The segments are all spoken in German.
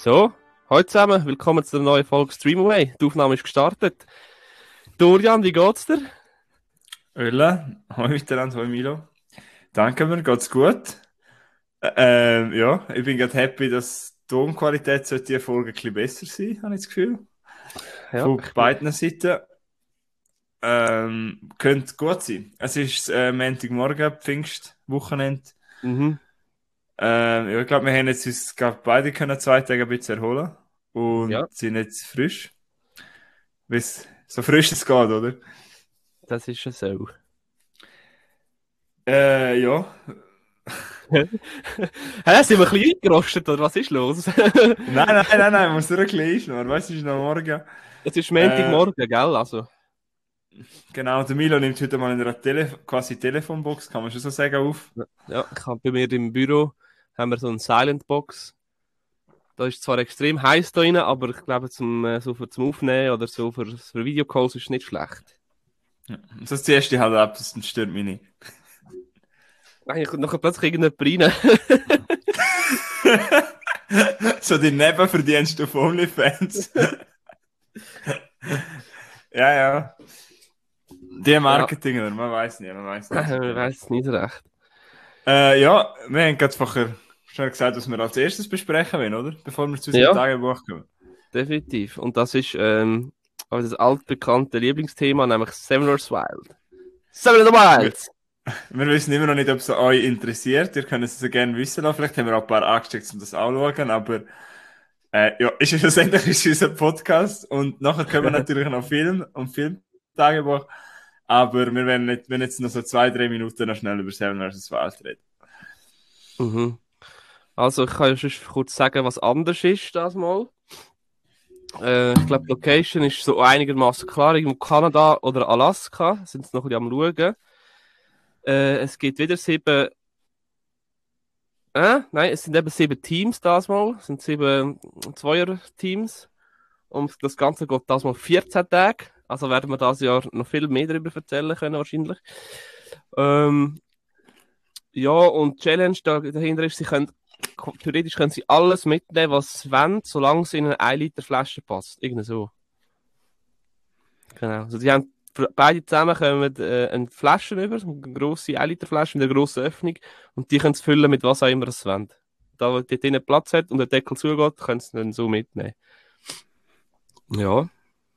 So, hallo zusammen, willkommen zu einer neuen Folge Streamaway. Die Aufnahme ist gestartet. Dorian, wie geht's dir? Ölle, hoi miteinander, hoi Milo. Danke mir, geht's gut. Ja, ich bin gerade happy, dass die Tonqualität sollte die Folge ein bisschen besser sein, habe ich das Gefühl. Ja, Von beiden Seiten. Könnte gut sein. Es ist Montagmorgen, Pfingstwochenende. Mhm. Ja, ich glaube, wir haben jetzt uns glaub, beide können 2 Tage ein bisschen erholen Ja, und sind jetzt frisch. So frisch es geht, oder? das ist ja so. Ja. Hä, sind wir ein bisschen eingerostet, oder was ist los? Nein, muss nur ein bisschen einschlafen. Weißt du, es ist noch morgen. Es ist Äh, Montagmorgen, gell? Also, Genau, der Milo nimmt heute mal in einer quasi Telefonbox, kann man schon so sagen, auf. ja, ich habe bei mir im Büro haben wir so eine Silent Box. Da ist zwar extrem heiß da drin, aber ich glaube, zum Aufnehmen oder so für Videocalls ist es nicht schlecht. Ja. Und das ziehst du halt ab, das stört mich nicht. Eigentlich kommt nachher plötzlich irgendjemand rein. So die Nebenverdienste auf OnlyFans. Ja, ja. Die Ja, Marketing, man weiß nicht, man weiß nicht. ich weiß es nicht so recht. Ja, wir haben gerade vorher schon gesagt, was wir als erstes besprechen wollen, oder? Bevor wir zu unserem Ja. Tagebuch kommen. Definitiv. Und das ist aber das altbekannte Lieblingsthema, nämlich Seven vs. Wild. Seven in the Wir, Wild! wir wissen immer noch nicht, ob es euch interessiert. Ihr könnt es so gerne wissen lassen. Vielleicht haben wir auch ein paar angesteckt, um das anzuschauen, aber ja, ist ja schlussendlich ist unser Podcast und nachher können wir natürlich noch Film und Filmtagebuch, aber wir werden nicht, wenn jetzt noch so 2, 3 Minuten noch schnell über Seven vs. Wild reden. Mhm. Also, ich kann ja schon kurz sagen, was anders ist das mal. Ich glaube, die Location ist so einigermaßen klar. Irgendwo Kanada oder Alaska. Sind sie noch ein bisschen am Schauen. Es gibt wieder nein, es sind eben 7 Teams das mal. Es sind 7 Zweier-Teams. Und das Ganze geht das mal 14 Tage. Also werden wir das Jahr noch viel mehr darüber erzählen können, wahrscheinlich. Ähm, ja, und die Challenge dahinter ist, theoretisch können sie alles mitnehmen, was sie wollen, solange es in eine 1 Liter Flasche passt. Irgendwie so. Genau. Also die haben beide zusammen kommen eine Flasche über, eine grosse 1 Liter Flasche mit einer grossen Öffnung, und die können es füllen mit was auch immer sie wollen. Da, wo dort drinnen Platz hat und der Deckel zugeht, können sie dann so mitnehmen. Ja.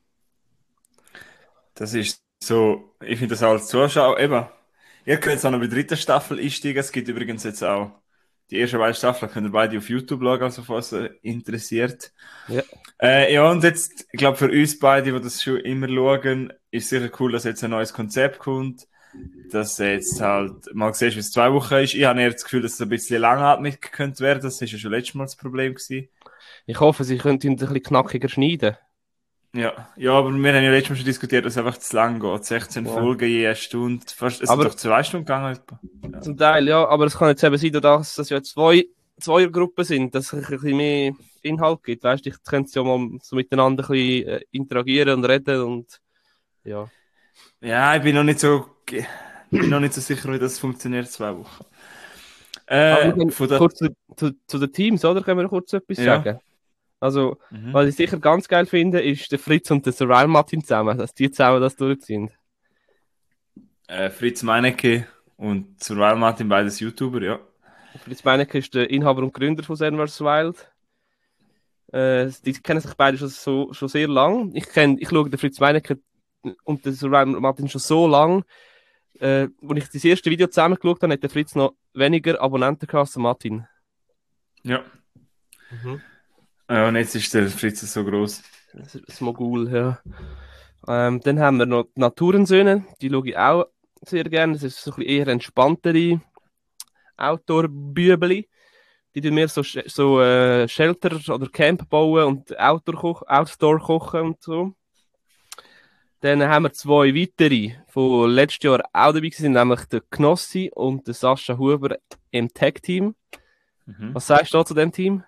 Das ist so, ich finde das auch als Zuschauer, eben, ihr könnt jetzt auch noch bei der 3. Staffel einsteigen, es gibt übrigens jetzt auch die ersten beiden Staffeln, könnt ihr beide auf YouTube schauen, also falls ihr interessiert. Ja. Ja, und jetzt, ich glaube, für uns beide, die das schon immer schauen, ist sicher cool, dass jetzt ein neues Konzept kommt, dass jetzt halt mal siehst, wie es 2 Wochen ist. Ich habe eher das Gefühl, dass es ein bisschen langatmig könnte werden, das ist ja schon letztes Mal das Problem gewesen. Ich hoffe, sie können ihn ein bisschen knackiger schneiden. Ja, aber wir haben ja letztes Mal schon diskutiert, dass es einfach zu lang geht. 16 Ja. Folgen je eine Stunde. Fast, es sind Aber doch 2 Stunden gegangen etwa. Ja. zum Teil, ja, aber es kann jetzt eben sein, dadurch, dass das ja Zweiergruppen sind, dass es ein bisschen mehr Inhalt gibt. Weißt du, ich könnte ja mal so miteinander ein bisschen interagieren und reden und ja. Ja, ich bin noch nicht so sicher, wie das funktioniert, 2 Wochen. Aber wir können Von der, kurz zu den Teams, oder? Können wir kurz etwas ja. sagen? Also, Mhm. was ich sicher ganz geil finde, ist der Fritz und der Surreal Martin zusammen, dass die zusammen das durchziehen. Fritz Meinecke und Survival Martin, beides YouTuber, ja. Fritz Meinecke ist der Inhaber und Gründer von Seven vs. Wild. Die kennen sich beide schon sehr lang. Ich schaue den Fritz Meinecke und den Surreal Martin schon so lang. Als ich das erste Video zusammen geschaut habe, hat der Fritz noch weniger Abonnenten gehabt als der Martin. Ja. Mhm. Ja, und jetzt ist der Fritz so groß. Das Mogul, ja. Dann haben wir noch die Naturensöhne, die schaue ich auch sehr gerne. Das ist so ein bisschen eher entspanntere Outdoor-Bübeli. Die tun mehr so Shelter oder Camp bauen und Outdoor kochen und so. Dann haben wir 2 weitere, von letztes Jahr auch dabei sind, nämlich der Knossi und der Sascha Huber im Tag-Team. Mhm. Was sagst du da zu dem Team?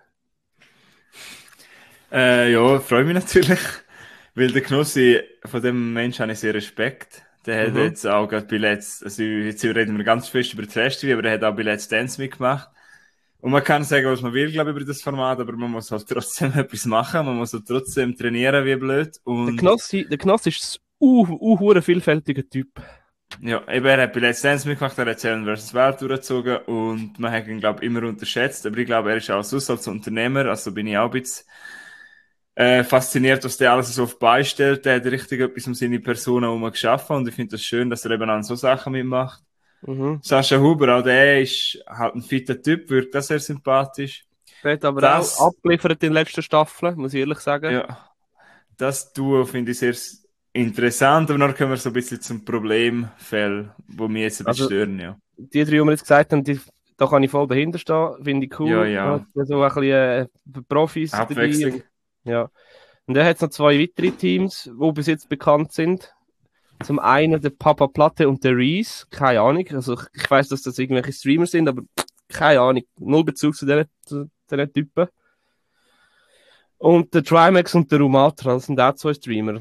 Ja, freue mich natürlich, weil der Knossi, von dem Menschen habe ich sehr Respekt. Der hat Mhm. jetzt auch gerade bei Let's, also jetzt reden wir ganz fest über Trash TV, aber der hat auch bei Let's Dance mitgemacht. Und man kann sagen, was man will, glaube ich, über das Format, aber man muss halt trotzdem etwas machen, man muss halt trotzdem trainieren wie blöd. Und Der Knossi ist ein vielfältiger Typ. ja, eben, er hat bei Let's Dance mitgemacht, er hat Challenge vs. Welt durchgezogen und man hat ihn, glaube ich, immer unterschätzt. Aber ich glaube, er ist auch sonst als Unternehmer, also bin ich auch ein bisschen fasziniert, was der alles so auf die Beine stellt. Der hat richtig etwas um seine Person herum geschaffen und ich finde das schön, dass er eben an so Sachen mitmacht. Mhm. Sascha Huber, auch der ist halt ein fitter Typ, wirkt auch sehr sympathisch. Der hat aber Das, auch abgeliefert in den letzten Staffeln, muss ich ehrlich sagen. ja, das Duo finde ich sehr interessant, aber dann kommen wir so ein bisschen zum Problemfall, wo mich jetzt ein bisschen Also, stören, ja. die drei, die wir jetzt gesagt haben, da kann ich voll dahinter stehen, finde ich Ja, cool. ja. Ja, so ein bisschen Profis dabei. Abwechslung. Ja. Und er hat noch zwei weitere Teams, die bis jetzt bekannt sind. Zum einen der Papa Platte und der Reese, keine Ahnung. Also ich weiß, dass das irgendwelche Streamer sind, aber keine Ahnung. Null Bezug zu diesen Typen. Und der Trimax und der Rumatra, das sind auch zwei Streamer.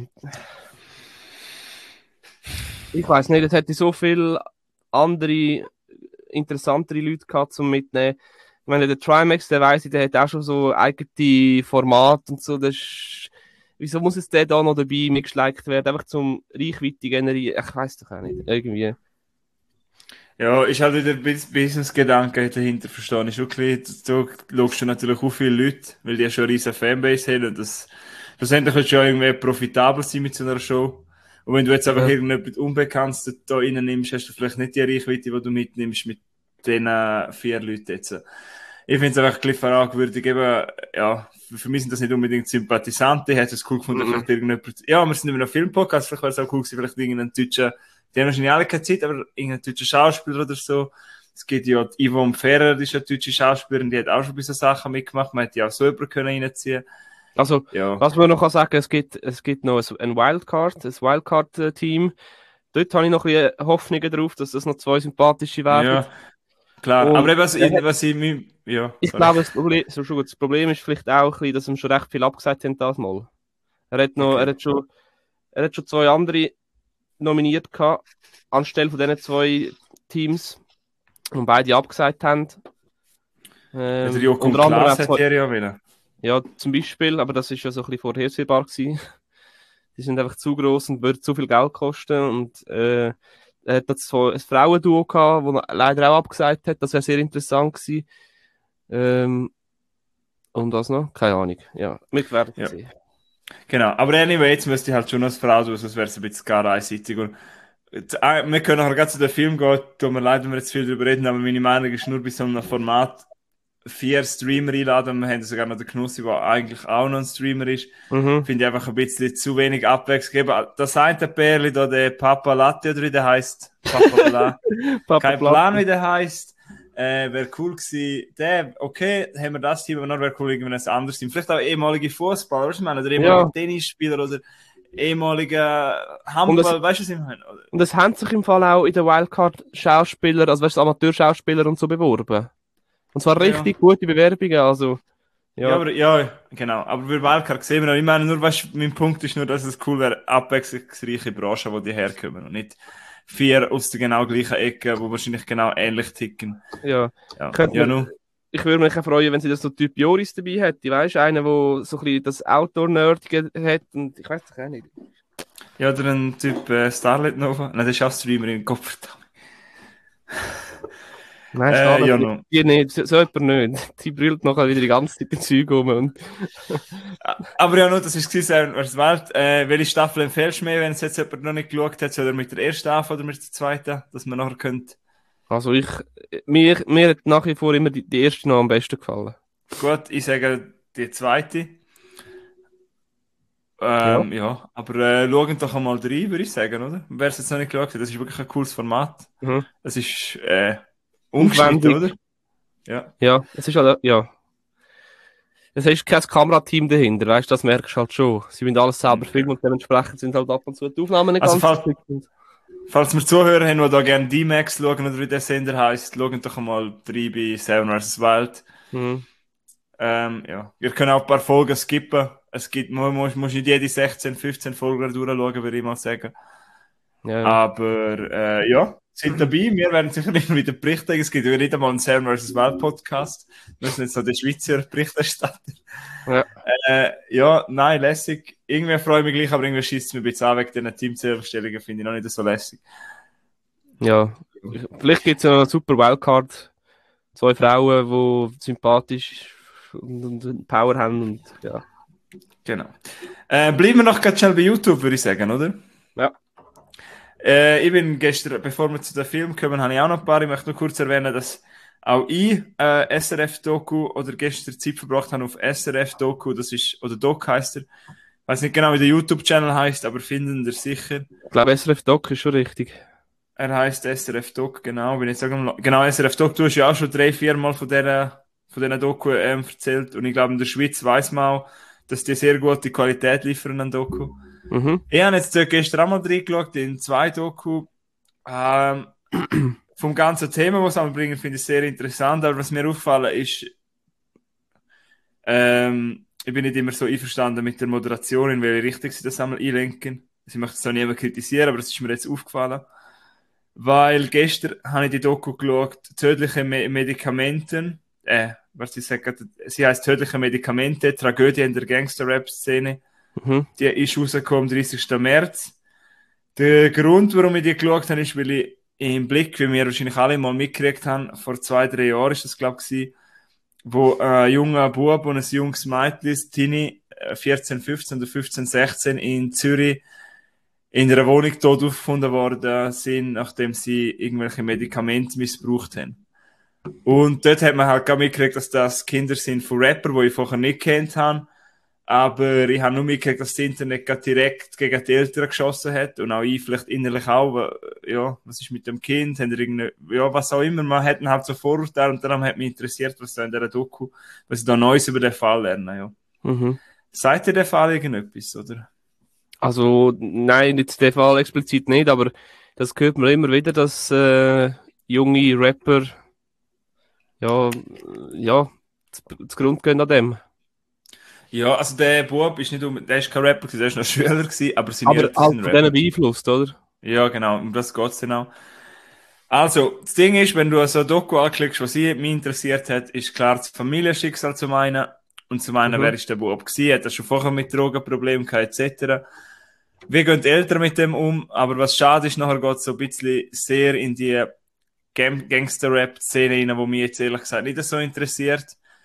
Ich weiß nicht, es hätte so viele andere, interessantere Leute gehabt zum Mitnehmen. Ich meine, der Trimax, der weiss ich, der hat auch schon so eigene Formate und so. Wieso muss jetzt der da noch dabei mitgeschleicht werden? Einfach zum Reichweite generieren? Ich weiß doch auch nicht. Irgendwie. Ja, ist halt wieder ein Business-Gedanke dahinter verstehen. Ist wirklich, so schaust du natürlich auch viele Leute, weil die ja schon eine riesen Fanbase haben und das, schlussendlich wird schon irgendwie profitabel sein mit so einer Show. Und wenn du jetzt einfach Ja. irgendetwas Unbekanntes da reinnimmst, hast du vielleicht nicht die Reichweite, die du mitnimmst mit diesen 4 Leuten jetzt. Ich finde es einfach ein bisschen fragwürdig. Eben, ja, für mich sind das nicht unbedingt Sympathisanten. Ich hätte es cool gefunden, vielleicht irgendjemand, ja, wir sind immer noch Filmpodcast, vielleicht wäre es auch cool gewesen, vielleicht irgendeinen deutschen, die haben wahrscheinlich alle keine Zeit, aber irgendein deutscher Schauspieler oder so. Es gibt ja die Yvonne Ferrer, die ist eine deutsche Schauspielerin, die hat auch schon bei so Sachen mitgemacht. Man hätte ja auch so jemanden können reinziehen. Also, Ja. was man noch sagen kann, es gibt noch ein Wildcard-Team. Dort habe ich noch ein bisschen Hoffnungen drauf, dass das noch zwei sympathische werden. Ja, klar. Und aber eben, ja, ich sorry. glaube, das Problem ist vielleicht auch ein bisschen, dass ihm schon recht viel abgesagt haben das Mal. Er hat noch, Okay. er hat schon zwei andere nominiert gehabt, anstelle von diesen zwei Teams, und beide abgesagt haben. Der Joko und Unter anderem Klaas auch zwei, hat er ja wieder. ja, zum Beispiel, aber das ist ja so ein bisschen vorhersehbar gewesen. Die sind einfach zu gross und würden zu viel Geld kosten. Und er hat jetzt so ein Frauenduo gehabt, das leider auch abgesagt hat. Das wäre sehr interessant gewesen. Und was noch? Keine Ahnung. Ja, wir werden Ja. sehen. Genau. Aber anyway, jetzt müsste ich halt schon als Frau tun, sonst wäre es ein bisschen gar einseitig. Und wir können nachher gerade zu dem Film gehen. Tut mir leid, wenn wir jetzt viel darüber reden, aber meine Meinung ist nur bei so einem Format 4 Streamer einladen. Wir haben sogar noch den Knossi, der eigentlich auch noch ein Streamer ist. Mhm. Finde ich einfach ein bisschen zu wenig Abwechslung gegeben. Das eine Pärli da, der Papa Latte oder wie der heisst. Papa Bla. Papa Kein Platte. Plan, wie der heisst. Wäre cool gewesen. Okay, haben wir das Team, aber dann wäre cool, irgendwann ein anderes Team. Vielleicht auch ehemalige Fußballer, weißt du, ich meine, oder ehemalige Tennisspieler oder ehemalige Handball, weißt du, was ich meine? Und es haben sich im Fall auch in der Wildcard Schauspieler, also weißt du, Amateurschauspieler und so beworben. Und zwar richtig gute Bewerbungen, also. Ja, aber ja, genau. Aber wir Wildcard sehen wir noch. Ich meine, nur, weißt, mein Punkt ist nur, dass es cool wäre, abwechslungsreiche Branchen, wo die herkommen und nicht 4 aus der genau gleichen Ecke, wo wahrscheinlich genau ähnlich ticken. Ja. Ja, Ich würde mich auch freuen, wenn sie das so Typ Joris dabei hätte, weißt du, einer, der so ein bisschen das Outdoor-Nerdige hat und ich weiß doch auch nicht. Ja, oder ein Typ Starlet Nova. Nein, das ist auch Streamer in Kopf. Nein, Starlet ja, no. Die nicht, so jemand nicht. Die brüllt nachher wieder die ganze Zeit den Zeug um. Und Aber ja, nur, das ist gewesen, was Welt. Welche Staffel empfehlst du mir, wenn es jetzt jemand noch nicht geschaut hat, oder mit der ersten anfangen oder mit der zweiten, dass man nachher könnte? Also mir hat nach wie vor immer die erste noch am besten gefallen. Gut, ich sage die zweite. Ja, aber schauen doch einmal rein, würde ich sagen, oder? Wer es jetzt noch nicht geschaut hat, das ist wirklich ein cooles Format. Mhm. Es ist umgeschnitten, oder? Ja. Ja, es ist halt, ja. Es ist kein Kamerateam dahinter, weißt du, das merkst du halt schon. Sie wollen alles selber filmen und dementsprechend sind halt ab und zu die Aufnahmen nicht Also ganz falls wir Zuhörer haben, die da gerne D-Max schauen oder wie der Sender heisst, schauen doch einmal rein bei Seven vs. Wild. Mhm. Ja. Ihr könnt auch ein paar Folgen skippen. Man muss nicht jede 16, 15 Folgen durchschauen, würde ich mal sagen. Ja. Aber ja, sind dabei. Wir werden sicher nicht wieder berichten. Es gibt ja nicht einmal einen Sam vs. Wild Podcast. Wir sind jetzt noch der Schweizer Berichterstatter. Ja. Ja, nein, lässig. Irgendwie freue ich mich gleich, aber irgendwie schießt es mir ein bisschen an wegen diesen Teamzusammenstellungen, finde ich noch nicht so lässig. Ja, vielleicht gibt es ja noch eine super Wildcard. 2 Frauen, die sympathisch und Power haben. Und, ja. Genau. Bleiben wir noch ganz schnell bei YouTube, würde ich sagen, oder? Ja. Ich bin gestern, bevor wir zu dem Film kommen, habe ich auch noch ein paar. Ich möchte nur kurz erwähnen, dass auch ich SRF-Doku oder gestern Zeit verbracht habe auf SRF-Doku. Das ist, oder Doc heißt er. Ich weiß nicht genau, wie der YouTube-Channel heißt, aber finden ihr sicher. Ich glaube, SRF Doc ist schon richtig. Er heißt SRF Doc, genau. Bin ich sagen, genau, SRF Doc, du hast ja auch schon 3-4 Mal von dieser Doku erzählt. Und ich glaube, in der Schweiz weiss man auch, dass die sehr gute Qualität liefern an Doku. Mhm. Ich habe jetzt gestern auch mal reingeschaut in 2 Doku. Vom ganzen Thema, was sie bringen, finde ich sehr interessant. Aber was mir auffallen ist, ich bin nicht immer so einverstanden mit der Moderation, in welche Richtung sie das einmal einlenken. Ich möchte es auch niemand kritisieren, aber das ist mir jetzt aufgefallen. Weil gestern habe ich die Doku geschaut, tödliche Medikamenten, was sie sagt, sie heißt tödliche Medikamente, Tragödie in der Gangster-Rap-Szene. Mhm. Die ist rausgekommen am 30. März. Der Grund, warum ich die geschaut habe, ist, weil ich im Blick, wie wir wahrscheinlich alle mal mitgekriegt haben, vor 2-3 Jahren ist das, glaube ich, wo ein junger Bub und ein junges Mädchen, Tini, 14, 15 oder 15, 16 in Zürich in einer Wohnung tot aufgefunden worden sind, nachdem sie irgendwelche Medikamente missbraucht haben. Und dort hat man halt gar mitgekriegt, dass das Kinder sind von Rappern, die ich vorher nicht kennt habe. Aber ich habe nur mitgekriegt, dass das Internet gerade direkt gegen die Eltern geschossen hat. Und auch ich vielleicht innerlich auch, ja, was ist mit dem Kind? Haben irgendeine, ja, was auch immer. Man hat halt so Vorurteile und darum hat mich interessiert, was da in dieser Doku, was ich da Neues über den Fall lerne, ja. Mhm. Sagt ihr der Fall irgendetwas, oder? Also, nein, jetzt der Fall explizit nicht, aber das hört man immer wieder, dass junge Rapper ja, zugrunde gehen an dem. Ja, also der Bub ist nicht der ist kein Rapper, der ist noch Schüler gewesen, aber seine Aber Eltern halt sind von Rapper. denen beeinflusst, oder? Ja, genau, um das geht's dann auch. Also, das Ding ist, wenn du so ein Doku anklickst, was mich interessiert hat, ist klar das Familienschicksal zum einen. Und zum einen, wer ist der Bub gewesen? Hat er schon vorher mit Drogenproblemen gehabt, etc. Wie gehen die Eltern mit dem um? Aber was schade ist, nachher geht es so ein bisschen sehr in die Gangster-Rap-Szene rein, wo mich jetzt ehrlich gesagt nicht so interessiert.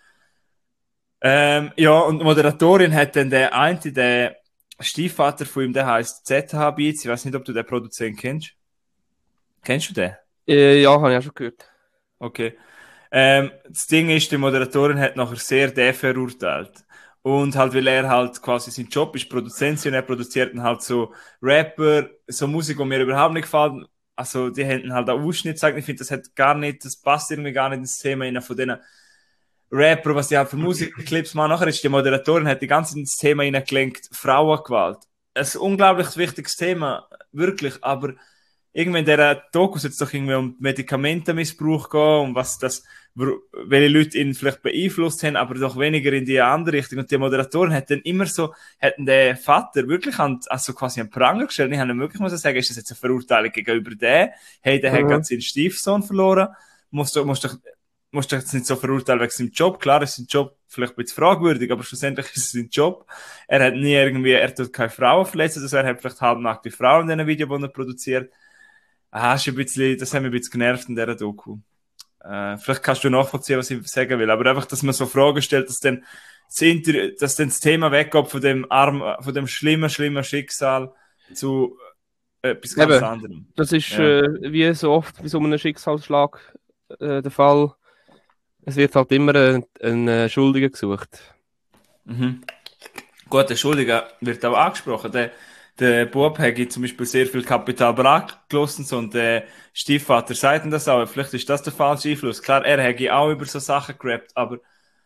Ja, und die Moderatorin hat dann der Stiefvater von ihm, der heißt ZH Beats. Ich weiß nicht, ob du den Produzenten kennst. Kennst du den? Ja, habe ich auch schon gehört. Okay. Das Ding ist, die Moderatorin hat nachher sehr den verurteilt. Und halt, weil er halt quasi sein Job ist, Produzent und er produziert dann halt so Rapper, so Musik, die mir überhaupt nicht gefällt. Also, die hätten halt auch Ausschnitt gesagt. Ich finde, das passt irgendwie gar nicht ins Thema rein von denen Rapper, was die halt für Musikclips machen. Nachher ist die Moderatorin, hat die ganze ins Thema hineingelenkt, Frauengewalt. Ein unglaublich wichtiges Thema, wirklich, aber irgendwie in dieser Doku soll es doch irgendwie um Medikamentenmissbrauch gehen, um welche Leute ihn vielleicht beeinflusst haben, aber doch weniger in die andere Richtung. Und die Moderatorin hat dann immer so, hätten den Vater wirklich also quasi einen Pranger gestellt. Ich habe ihm wirklich sagen, ist das jetzt eine Verurteilung gegenüber dem? Hey, der hat gerade seinen Stiefsohn verloren. Musst doch jetzt nicht so verurteilen wegen seinem Job. Klar ist sein Job vielleicht ein bisschen fragwürdig, aber schlussendlich ist es sein Job. Er tut keine Frauen verletzen, also er hat vielleicht halbnackte Frauen in diesen Videos, die er produziert. Das hat mich ein bisschen genervt in dieser Doku. Vielleicht kannst du nachvollziehen, was ich sagen will, aber einfach, dass man so Fragen stellt, dass dann das Thema weggeht von dem schlimmen Schicksal zu etwas ganz anderem. Das ist wie so oft bei so einem Schicksalsschlag der Fall. Es wird halt immer ein Schuldiger gesucht. Mhm. Gut, der Schuldige wird auch angesprochen. Der Bub hat zum Beispiel sehr viel Kapital brach gelassen und der Stiefvater sagt ihm das auch. Vielleicht ist das der falsche Einfluss. Klar, er hat auch über so Sachen gerappt, aber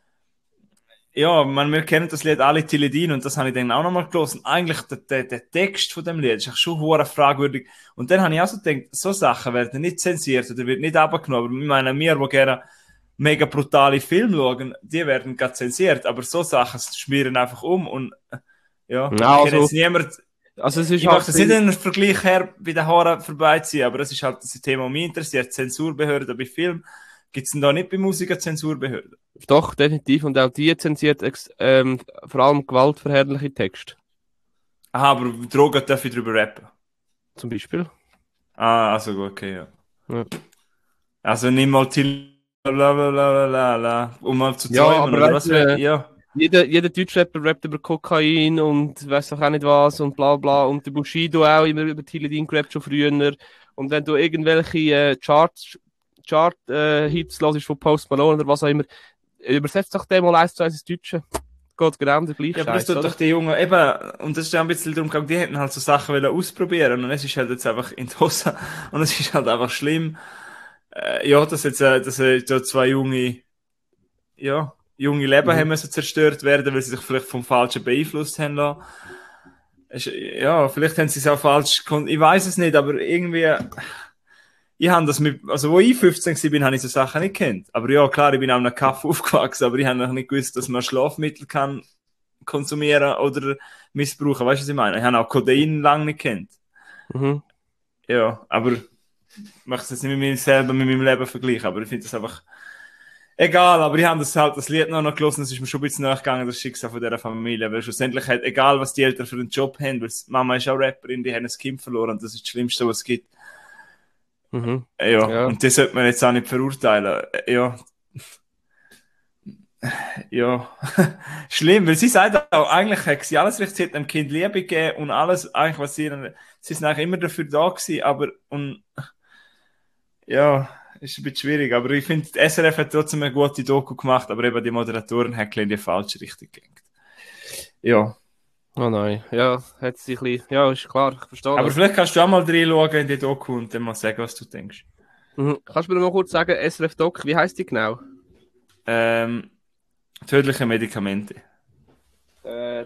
ja, wir kennen das Lied alle Teledin und das habe ich dann auch nochmal gelesen. Eigentlich der Text von dem Lied ist schon hure fragwürdig. Und dann habe ich auch so gedacht, so Sachen werden nicht zensiert oder wird nicht abgenommen. Aber ich meine, wir, die gerne mega brutale Filme schauen, die werden gerade zensiert. Aber so Sachen schmieren einfach um und ja, Also, jetzt niemand. Also es ist Ich halt möchte jetzt nicht einen Vergleich her bei den Haaren vorbeiziehen, aber das ist halt das Thema, das mich interessiert. Zensurbehörde bei Film. Gibt es denn da nicht bei Musik eine Zensurbehörde? doch definitiv und auch die zensiert vor allem gewaltverherrliche Texte, Aha, aber Drogen darf ich drüber rappen. zum Beispiel. Ah, also gut, okay, ja. Ja, Also nimm mal Till, la la la la la la, um mal zu ja träumen, aber oder weißt was du, wäre, ja. jeder Deutschrapper rappt über Kokain und weiß doch auch nicht was und bla bla. Und der Bushido auch immer über Teledin gerappt schon früher. Und wenn du irgendwelche Chart-Hits hörst von Post Malone oder was auch immer, übersetzt doch den mal 1:1 ins Deutsche. Geht genau der gleiche Ja, aber das Scheiß, tut oder? doch die Jungen, eben, und das ist ja ein bisschen darum gegangen, die hätten halt so Sachen wollen ausprobieren und es ist halt jetzt einfach in die Hose und es ist halt einfach schlimm, ja, dass da zwei junge Leben haben müssen zerstört werden, weil sie sich vielleicht vom Falschen beeinflusst haben lassen. Ja, vielleicht haben sie es auch falsch, ich weiß es nicht, aber irgendwie, ich habe das mit, also wo ich 15 war, habe ich so Sachen nicht gekannt. Aber ja, klar, ich bin auch in einem Kaff aufgewachsen, aber ich habe noch nicht gewusst, dass man Schlafmittel kann konsumieren oder missbrauchen. Weißt du, was ich meine? Ich habe auch Codein lange nicht gekannt. Mhm. Ja, aber ich möchte es jetzt nicht mit mir selber, mit meinem Leben vergleichen, aber ich finde das einfach egal, aber ich habe das Lied noch gelesen, das ist mir schon ein bisschen nachgegangen, das Schicksal von dieser Familie, weil schlussendlich hat, egal was die Eltern für einen Job haben, weil die Mama ist auch Rapperin, die haben ein Kind verloren und das ist das Schlimmste, was es gibt. Mhm. Ja, Ja. und das sollte man jetzt auch nicht verurteilen. Ja, ja, schlimm, weil sie sagt auch, eigentlich hat sie alles richtig, sie hat dem Kind Liebe gegeben und alles, eigentlich, sie sind eigentlich immer dafür da gewesen, aber, und, ja, ist ein bisschen schwierig, aber ich finde, die SRF hat trotzdem eine gute Doku gemacht, aber eben die Moderatoren haben in die falsche Richtung gelenkt. Ja. Oh nein. Ja, hat sie ein bisschen, ja, ist klar, ich verstehe Aber das. vielleicht kannst du auch mal reinschauen in die Doku und dann mal sagen, was du denkst. Mhm. Kannst du mir noch mal kurz sagen, SRF Doc, wie heißt die genau? Ähm, tödliche Medikamente. Äh,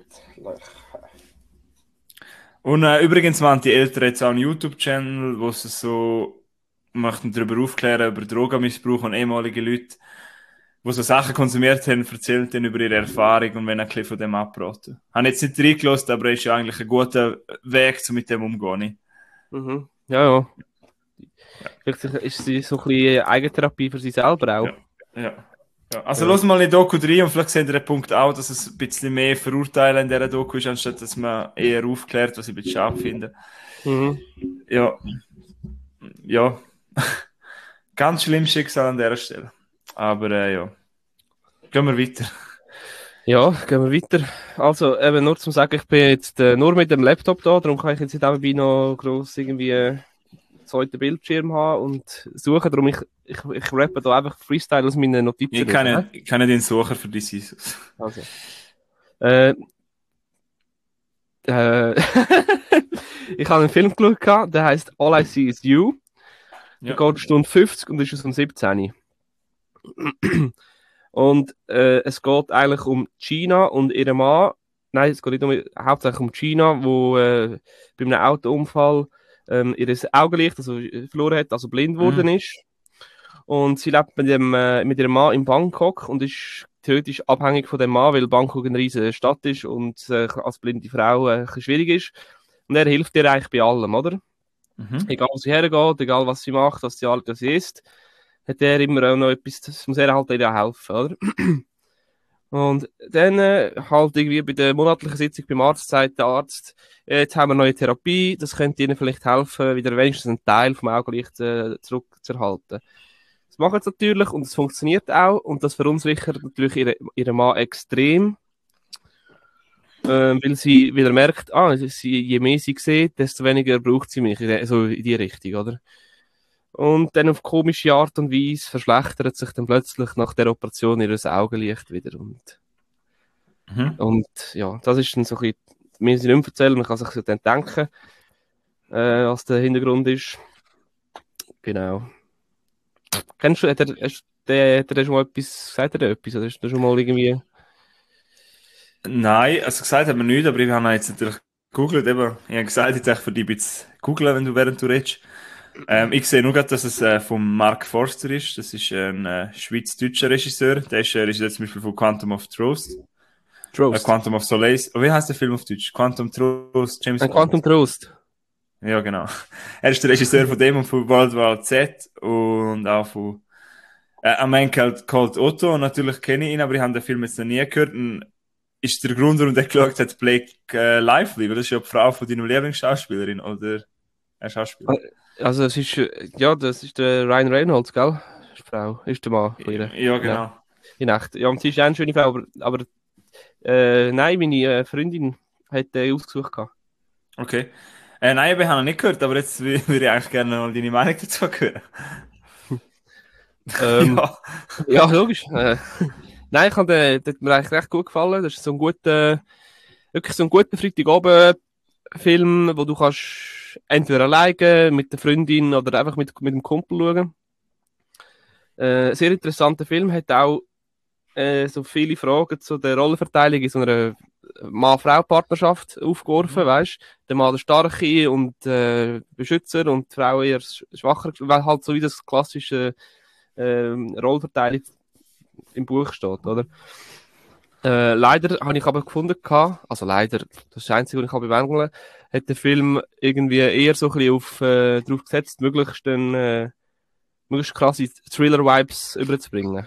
Und übrigens waren die Eltern jetzt auch einen YouTube-Channel, wo sie so möchten darüber aufklären, über Drogenmissbrauch und ehemalige Leute, die so Sachen konsumiert haben, erzählen dann über ihre Erfahrung und wenn ein bisschen von dem abraten. Habe jetzt nicht reingelassen, aber es ist ja eigentlich ein guter Weg, um mit dem umzugehen. Mhm. Ja, ja. Vielleicht ist sie so ein bisschen Eigentherapie für sie selber auch. Ja, ja. Ja. Also Ja. los mal in die Doku rein und vielleicht seht ihr den Punkt auch, dass es ein bisschen mehr Verurteilen in dieser Doku ist, anstatt dass man eher aufklärt, was ich ein bisschen schade finde. Mhm. Ja, ja. Ganz schlimmes Schicksal an dieser Stelle. Aber ja, gehen wir weiter. Ja, gehen wir weiter. Also, eben nur zum Sagen, ich bin jetzt nur mit dem Laptop da, darum kann ich jetzt nicht nebenbei noch gross irgendwie einen zweiten Bildschirm haben und suchen. Darum ich rappe da einfach Freestyle aus meinen Notizen. Ich kann den Sucher für die Jesus. Also. Äh, ich habe einen Film geschaut, der heißt All I See Is You. Der Ja. geht Stunde 50 und ist aus dem 17. Und es geht eigentlich um Gina und ihren Mann. Nein, es geht nicht hauptsächlich um Gina, wo bei einem Autounfall ihr Augenlicht verloren hat, also blind geworden ist. Und sie lebt mit ihrem Mann in Bangkok und ist theoretisch abhängig von dem Mann, weil Bangkok eine riesige Stadt ist und als blinde Frau ein bisschen schwierig ist. Und er hilft ihr eigentlich bei allem, oder? Mhm. Egal, wo sie hergeht, egal, was sie macht, was sie isst, hat er immer auch noch etwas, das muss er halt ihr helfen, oder? Und dann halt irgendwie bei der monatlichen Sitzung beim Arzt sagt der Arzt, jetzt haben wir neue Therapie, das könnte Ihnen vielleicht helfen, wieder wenigstens einen Teil vom Augenlicht zurückzuerhalten. Das machen sie natürlich und es funktioniert auch und das verunsichert natürlich ihren Mann extrem, weil sie wieder merkt, je mehr sie sieht, desto weniger braucht sie mich, so in die Richtung, oder? Und dann auf komische Art und Weise verschlechtert sich dann plötzlich nach der Operation ihr Augenlicht wieder. Und ja, das ist dann so ein bisschen, mir sind nicht erzählen, man kann sich so dann denken, was der Hintergrund ist. Genau. Kennst du, hat er schon mal etwas, sagt er etwas, oder ist das schon mal irgendwie... Nein, also gesagt hat man nicht, aber ich habe jetzt natürlich gegoogelt, eben. Ich habe gesagt, ich dachte für dich ein bisschen googeln, während du redest. Ich sehe nur gerade, dass es von Mark Forster ist. Das ist ein schweiz-deutscher Regisseur. Der ist Regisseur zum Beispiel von Quantum of Trost. Trost. Quantum of Solace. Wie heißt der Film auf Deutsch? Quantum Trost, James Ein Bond. Quantum Trost. Ja, genau. Er ist der Regisseur von dem und von World War Z und auch von A Man Called Otto. Und natürlich kenne ich ihn, aber ich habe den Film jetzt noch nie gehört. Und ist der Grund, warum der geschaut hat, Blake Lively, weil das ist ja die Frau von deiner Lieblingsschauspielerin oder ein Schauspieler. Also es ist, ja, das ist der Ryan Reynolds, gell? Ist die Frau, ist der Mann von ihr. Ja, genau. In echt. Ja, und sie ist auch eine schöne Frau, aber nein, meine Freundin hat den ausgesucht gehabt. Okay. Nein, wir haben noch nicht gehört, aber jetzt würde ich eigentlich gerne mal deine Meinung dazu hören. Ja. Ja, logisch. Nein, ich habe den hat mir eigentlich recht gut gefallen. Das ist so ein guter, wirklich so ein guter Freitagabend-Film, wo du kannst entweder alleine, mit der Freundin oder einfach mit dem Kumpel schauen. Sehr interessanter Film, hat auch so viele Fragen zu der Rollenverteilung in so einer Mann-Frau-Partnerschaft aufgeworfen, weißt? Der Mann der Starke und Beschützer und die Frau eher schwacher, weil halt so wie das klassische Rollenverteilung im Buch steht, oder? Leider habe ich aber gefunden, also leider, das ist das Einzige, was ich bemängeln kann, hat der Film irgendwie eher so ein bisschen darauf gesetzt, möglichst krasse Thriller-Vibes überzubringen.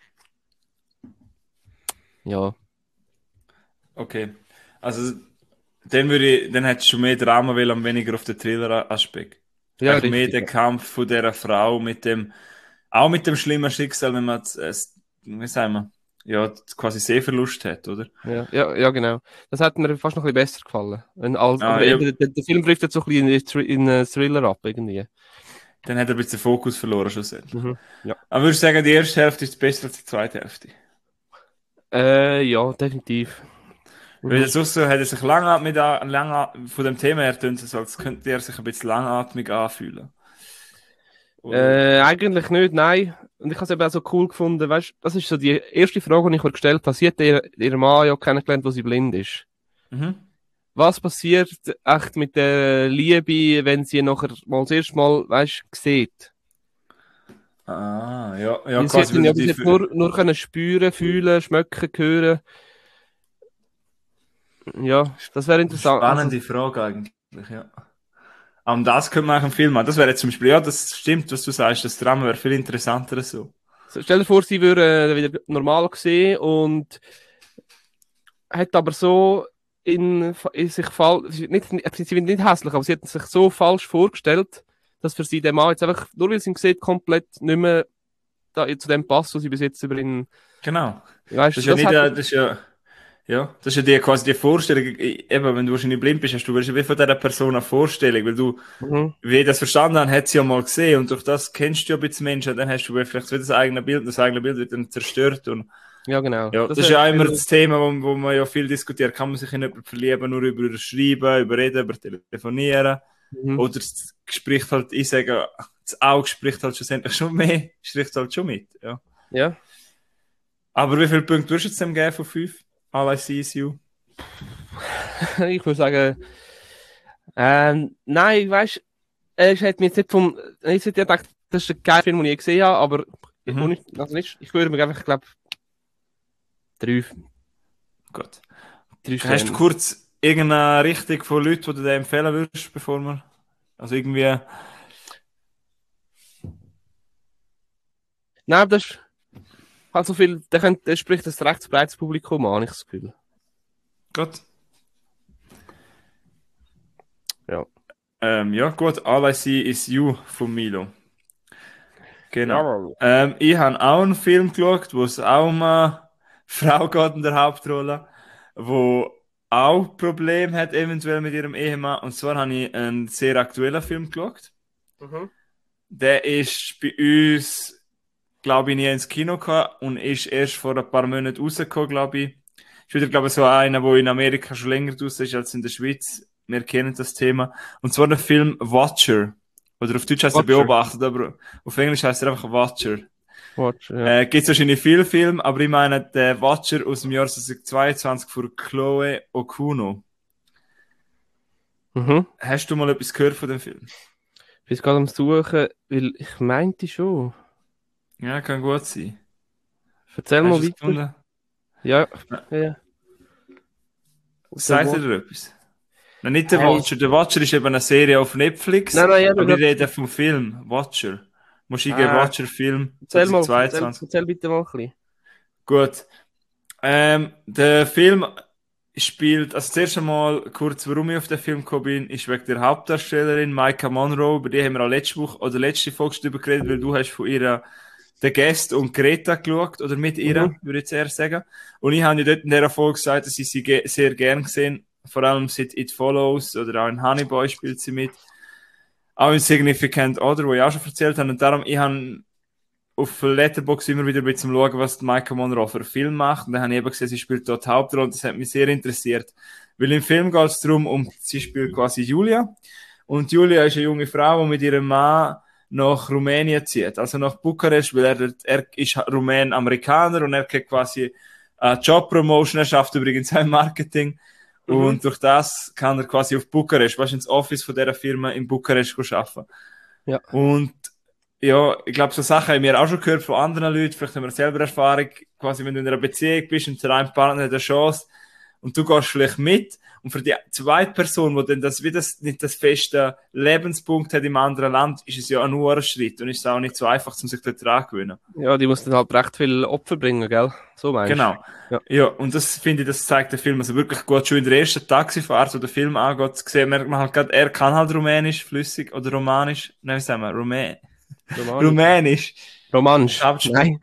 Ja. Okay. Also, dann hättest du mehr Drama wollen und weniger auf den Thriller-Aspekt. Ja, Eigentlich mehr richtig. der Kampf von dieser Frau auch mit dem schlimmen Schicksal, wenn man, wie sagen wir, ja, quasi Sehverlust hat, oder? Ja, genau. Das hat mir fast noch ein bisschen besser gefallen. Aber ja. eben, der Film driftet so ein bisschen in einen Thriller ab, irgendwie. Dann hat er ein bisschen den Fokus verloren, schlussendlich. Ja. Aber würdest du sagen, die erste Hälfte ist besser als die zweite Hälfte? Ja, definitiv. Weil das auch so, hat er sich von dem Thema her tönt es so, als könnte er sich ein bisschen langatmig anfühlen. Eigentlich nicht, nein. Und ich habe es eben auch so cool gefunden, weißt du, das ist so die erste Frage, die ich mir gestellt habe. Sie hat ihren Mann ja kennengelernt, wo sie blind ist. Mhm. Was passiert echt mit der Liebe, wenn sie nachher mal das erste Mal, weißt du, sieht? Ah, ja, Weil sie quasi, hat ihn ja bis jetzt nur können spüren, fühlen, schmecken, hören. Ja, das wäre interessant. Spannende Frage eigentlich, ja. Aber das könnte man auch im Film machen. Das wäre jetzt zum Beispiel, ja, das stimmt, was du sagst, das Drama wäre viel interessanter so. Stell dir vor, sie würde wieder normal sehen und hat aber so in sich nicht, sie wird nicht hässlich, aber sie hat sich so falsch vorgestellt, dass für sie der Mann jetzt einfach, nur weil sie ihn sieht, komplett nicht mehr zu dem passt, was sie bis jetzt über ihn. Genau. Weißt, das ist ja die, quasi die Vorstellung, eben, wenn du wahrscheinlich blind bist, hast du wie von dieser Person eine Vorstellung, weil du, wie ich das verstanden habe, hat sie ja mal gesehen und durch das kennst du ja ein bisschen Menschen und dann hast du vielleicht wieder das eigene Bild wird dann zerstört und ja, genau. Ja, das ist ja immer das Thema, wo man ja viel diskutiert. Kann man sich in jemanden verlieben, nur über Schreiben, über Reden, über Telefonieren? Oder das spricht halt, ich sage, das Auge spricht halt schlussendlich schon mehr, spricht halt schon mit. Ja. Aber wie viele Punkte würdest du jetzt dem geben von 5? All I See Is You? Ich würde sagen, nein, weißt du, ich hätte mir jetzt nicht ich hätte gedacht, das ist ein geiler Film, den ich gesehen habe, aber ich würde mir einfach, ich glaube, 3. Gut. 3 Sterne. Hast du kurz irgendeine Richtung von Leuten, die du dir empfehlen würdest, bevor wir... Also irgendwie... Nein, das ist halt so viel... Der spricht ein recht breites Publikum an, habe ich das Gefühl. Gut. Ja. Ja, gut. All I See Is You von Milo. Genau. Ja. Ich habe auch einen Film geschaut, wo es auch um eine Frau geht in der Hauptrolle, wo auch Probleme hat eventuell mit ihrem Ehemann. Und zwar habe ich einen sehr aktuellen Film geschaut. Der ist bei uns, glaube ich, nie ins Kino gekommen und ist erst vor ein paar Monaten rausgekommen, glaube ich. Ist wieder, glaube ich, so einer, der in Amerika schon länger draussen ist als in der Schweiz. Wir kennen das Thema. Und zwar der Film Watcher. Oder auf Deutsch heißt er Beobachtet, aber auf Englisch heißt er einfach Watcher. Watcher, ja. Gibt es wahrscheinlich viele Filme, aber ich meine der Watcher aus dem Jahr 2022 von Chloe Okuno. Hast du mal etwas gehört von dem Film? Ich bin gerade am Suchen, weil ich meinte schon. Ja, kann gut sein. Erzähl mal weiter. Gefunden? Ja. Sagt ihr etwas? Nein, nicht The Hey. Watcher. The Watcher ist eben eine Serie auf Netflix. Nein, ja, Aber ich rede vom Film. Watcher. Musst du eingeben, Ah, Watcher Film erzähl mal, 2022. erzähl bitte mal ein bisschen. Gut. Der Film spielt, also zuerst einmal kurz, warum ich auf den Film gekommen bin, ist wegen der Hauptdarstellerin Maika Monroe, über die haben wir auch letzte Woche oder letzte Folge drüber geredet, weil du hast von ihrer The Guest und Greta geschaut, oder mit ihr, würde ich jetzt eher sagen. Und ich habe ja dort in dieser Folge gesagt, dass ich sie sehr gern gesehen, vor allem seit It Follows oder auch in Honey Boy spielt sie mit. Auch in Significant Other, wo ich auch schon erzählt habe. Und darum, ich habe auf Letterboxd immer wieder ein bisschen schauen, was die Michael Monroe für einen Film macht. Und dann habe ich eben gesehen, sie spielt dort die Hauptrolle und das hat mich sehr interessiert. Weil im Film geht es darum, sie spielt quasi Julia. Und Julia ist eine junge Frau, die mit ihrem Mann nach Rumänien zieht. Also nach Bukarest, weil er ist Rumän-Amerikaner und er kriegt quasi eine Job-Promotion. Er schafft übrigens auch im Marketing. Und durch das kann er quasi auf Bukarest, weißt du, ins Office von dieser Firma in Bukarest arbeiten. Ja. Und ja, ich glaube, so Sachen haben wir auch schon gehört von anderen Leuten. Vielleicht haben wir selber Erfahrung, quasi, wenn du in einer Beziehung bist und der eine Partner hat eine Chance und du gehst vielleicht mit. Und für die zweite Person, die dann nicht das feste Lebenspunkt hat im anderen Land, ist es ja auch nur ein Schritt und ist es auch nicht so einfach, um sich dort dran zu gewöhnen. Ja, die muss dann halt recht viel Opfer bringen, gell? So meinst du? Genau. Ja, und das finde ich, das zeigt der Film also wirklich gut. Schon in der ersten Taxifahrt, wo der Film angeht, sehen merkt man halt gerade, er kann halt Rumänisch flüssig oder Romanisch. Nein, wie sagen wir? Rumänisch. Romansch. Nein.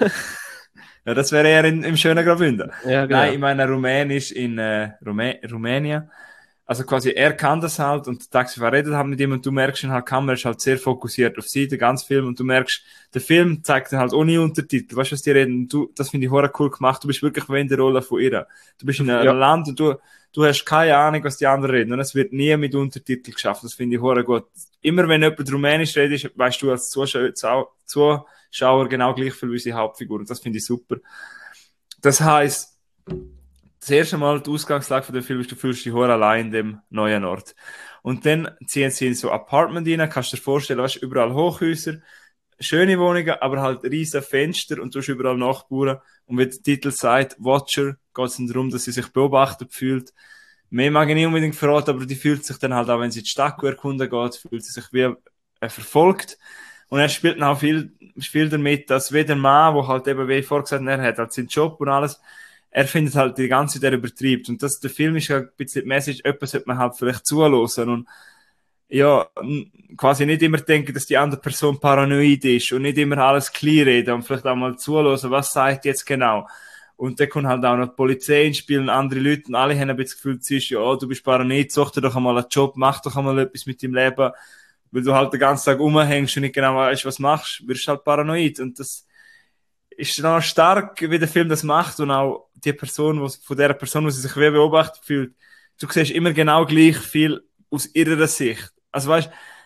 Ja, das wäre eher im schönen Graubünden. Ja, genau. Nein, ich meine Rumänisch in Rumänien. Also quasi, er kann das halt und der Taxifahrer redet halt mit ihm und du merkst, halt, die Kamera ist halt sehr fokussiert auf sie, den ganzen Film, und du merkst, der Film zeigt dann halt ohne Untertitel, weißt du, was die reden, das finde ich hure cool gemacht, du bist wirklich in der Rolle von ihr. Du bist in einem Land und du hast keine Ahnung, was die anderen reden und es wird nie mit Untertitel geschafft, das finde ich hure gut. Immer wenn jemand Rumänisch redet, weißt du als Zuschauer genau gleich viel wie unsere Hauptfigur und das finde ich super. Das heisst, das erste Mal die Ausgangslage von dem Film ist, du fühlst dich allein in dem neuen Ort. Und dann ziehen sie in so ein Apartment rein, kannst du dir vorstellen, weißt, überall Hochhäuser, schöne Wohnungen, aber halt riesen Fenster und du hast überall Nachbarn. Und wie der Titel sagt, Watcher, geht es darum, dass sie sich beobachtet fühlt. Mehr mag ich nicht unbedingt verraten, aber die fühlt sich dann halt auch, wenn sie die Stadt erkunden geht, fühlt sie sich wie verfolgt. Und er spielt dann auch viel damit, dass wie der Mann, der halt eben, wie ich vorher gesagt habe, er hat halt seinen Job und alles, er findet halt die ganze Zeit, der übertreibt. Und der Film ist ja ein bisschen die Message, etwas sollte man halt vielleicht zuhören und ja, quasi nicht immer denken, dass die andere Person paranoid ist und nicht immer alles clear reden und vielleicht auch mal zuhören, was sagt jetzt genau. Und dann kommt halt auch noch die Polizei ins Spiel und andere Leute und alle haben ein bisschen das Gefühl, sie ist, ja, du bist paranoid, such dir doch einmal einen Job, mach doch einmal etwas mit deinem Leben, weil du halt den ganzen Tag rumhängst und nicht genau weißt, was machst, wirst halt paranoid. Und das ist dann auch stark, wie der Film das macht und auch die Person, von der Person, die sich wie beobachtet fühlt, du siehst immer genau gleich viel aus ihrer Sicht. Also weißt,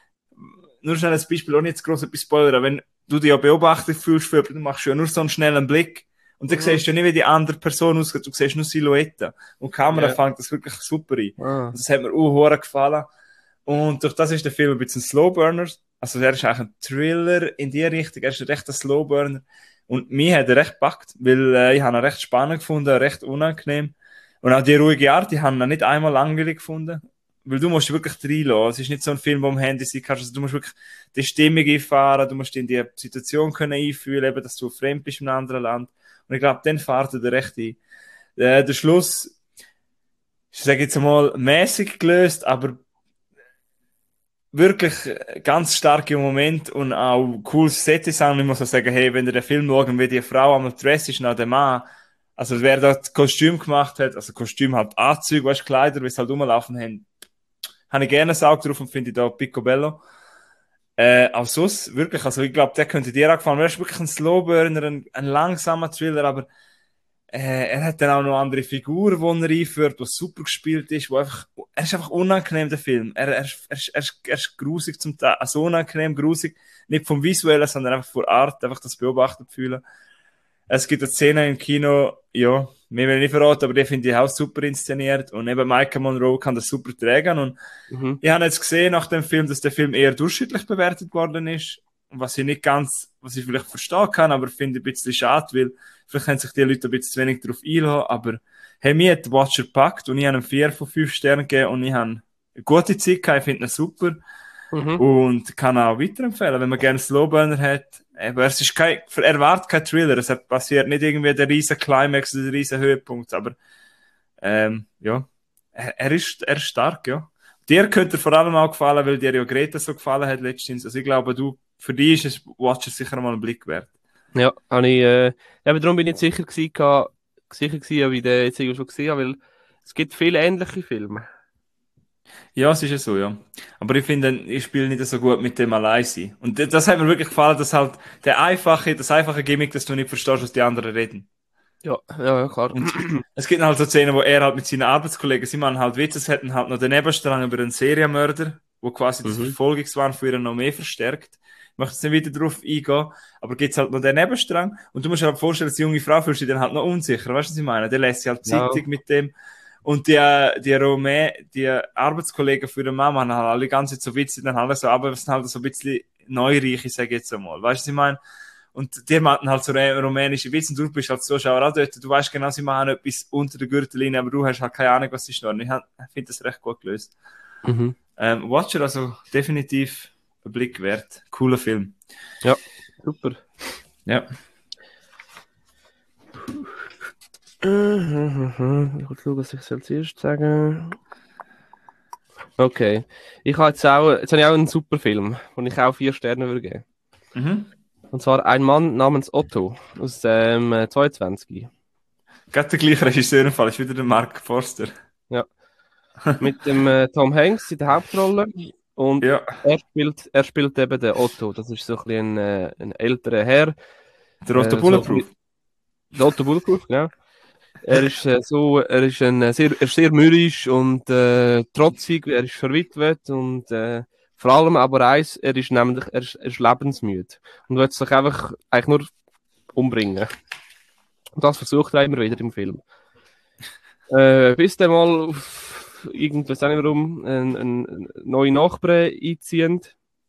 nur schnell als Beispiel, ohne jetzt gross etwas spoilern, wenn du dich ja beobachtet fühlst, du machst ja nur so einen schnellen Blick und dann siehst du ja nicht, wie die andere Person aussieht, du siehst nur Silhouetten. Und die Kamera fängt das wirklich super ein. Das hat mir auch gefallen. Und durch das ist der Film ein bisschen ein Slowburner. Also er ist eigentlich ein Thriller in die Richtung, er ist recht ein Slowburner. Und mich hat er recht gepackt, weil ich habe ihn recht spannend gefunden, recht unangenehm. Und auch die ruhige Art, die haben ihn nicht einmal langweilig gefunden. Weil du musst wirklich reinlassen. Es ist nicht so ein Film, wo am Handy sein kannst. Also du musst wirklich die Stimmung einfahren, du musst dich in die Situation können einfühlen, eben, dass du fremd bist in einem anderen Land. Und ich glaube, dann fährt er recht ein. Der Schluss, ich sage jetzt einmal, mäßig gelöst, aber wirklich ganz starke Moment und auch cooles Set-Design. Ich muss auch sagen, hey, wenn ihr den Film schaut, wie die Frau einmal dressed ist, nach dem Mann, also wer da das Kostüm gemacht hat, also Kostüm halt Anzüge, weißt, Kleider, wie es halt rumlaufen haben, habe ich gerne ein Auge drauf und finde ich da picobello. Auch sonst, wirklich, also ich glaube, der könnte dir auch gefallen. Er ist wirklich ein Slowburner, ein langsamer Thriller, aber er hat dann auch noch andere Figuren, die er einführt, was super gespielt ist, er ist einfach unangenehm, der Film. Er ist grusig zum Teil, also unangenehm, grusig, nicht vom Visuellen, sondern einfach von Art, einfach das Beobachtet fühlen. Es gibt eine Szene im Kino, ja, mehr will ich nicht verraten, aber die finde ich auch super inszeniert und eben Maika Monroe kann das super tragen und ich habe jetzt gesehen nach dem Film, dass der Film eher durchschnittlich bewertet worden ist. was ich vielleicht verstehen kann, aber finde ein bisschen schade, weil vielleicht haben sich die Leute ein bisschen zu wenig darauf einlassen, aber hey, mir hat Watcher gepackt und ich habe ihm 4 von 5 Sternen gegeben und ich habe eine gute Zeit gehabt, ich finde ihn super und kann auch weiterempfehlen, wenn man gerne Slowburner hat. Aber es ist erwartet kein Thriller, es passiert nicht irgendwie der riesen Climax oder der riesen Höhepunkt, aber ja, er ist stark, ja. Dir könnte er vor allem auch gefallen, weil dir ja Greta so gefallen hat letztens. Also ich glaube, für dich ist es Watcher sicher mal einen Blick wert. Ja, eben darum bin ich nicht sicher gewesen, ob ich den jetzt irgendwo schon gesehen habe, weil es gibt viele ähnliche Filme. Ja, es ist ja so, ja. Aber ich finde, ich spiele nicht so gut mit dem allein sein. Und das hat mir wirklich gefallen, dass halt das einfache Gimmick, dass du nicht verstehst, was die anderen reden. Ja, klar. Und es gibt halt so Szenen, wo er halt mit seinen Arbeitskollegen, sie machen halt Witze, es hätten halt noch den Nebenstrang über einen Serienmörder, wo quasi das Verfolgungswahn für ihn noch mehr verstärkt. Ich möchte jetzt nicht wieder drauf eingehen, aber gibt's halt noch den Nebenstrang. Und du musst dir halt vorstellen, dass die junge Frau fühlt sich dann halt noch unsicher. Weißt du, was ich meine? Der lässt sich halt Ja. Zeitung mit dem. Und die Arbeitskollegen für den Mann haben halt alle ganze Zeit so Witze, dann halt so, aber es sind halt so ein bisschen Neureiche, sage ich jetzt einmal. Weißt du, was ich meine? Und die machen halt so rumänische Witze und du bist halt Zuschauer auch dort. Du weißt genau, sie machen etwas unter der Gürtellinie, aber du hast halt keine Ahnung, was sie schnurren. Ich finde das recht gut gelöst. Watcher, also definitiv ein Blick wert. Cooler Film. Ja, super. Ja. Ich will schauen, was ich zuerst sagen. Okay. Jetzt habe ich auch einen super Film, den ich auch 4 Sterne würde geben. Und zwar Ein Mann namens Otto aus dem 22. Gerade der gleiche Regisseur im Fall, ist wieder der Mark Forster. Ja. Mit dem Tom Hanks in der Hauptrolle. Und Ja. er spielt eben den Otto. Das ist so ein bisschen ein älterer Herr. Der Otto Bulletproof. Der Otto Bulletproof, genau. Er ist sehr mürrisch und trotzig, er ist verwitwet und vor allem aber eins, er ist lebensmüde und will sich eigentlich nur umbringen. Und das versucht er immer wieder im Film. Bis dann mal irgendwas auch nicht warum ein neue Nachbarn einziehen.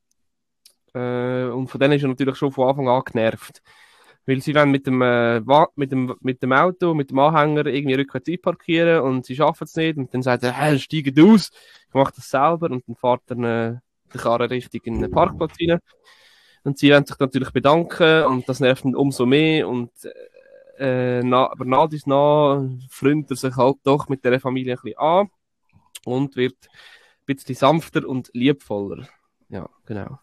Und von denen ist er natürlich schon von Anfang an genervt. Weil sie wollen mit dem Auto, mit dem Anhänger irgendwie rückwärts einparkieren und sie schaffen es nicht. Und dann sagt er, steigt aus, ich mache das selber. Und dann fährt er die Karre richtig in den Parkplatz rein. Und sie wollen sich natürlich bedanken und das nervt ihn umso mehr. Und aber nach dies nach freundet er sich halt doch mit der Familie ein bisschen an und wird ein bisschen sanfter und liebvoller. Ja, genau.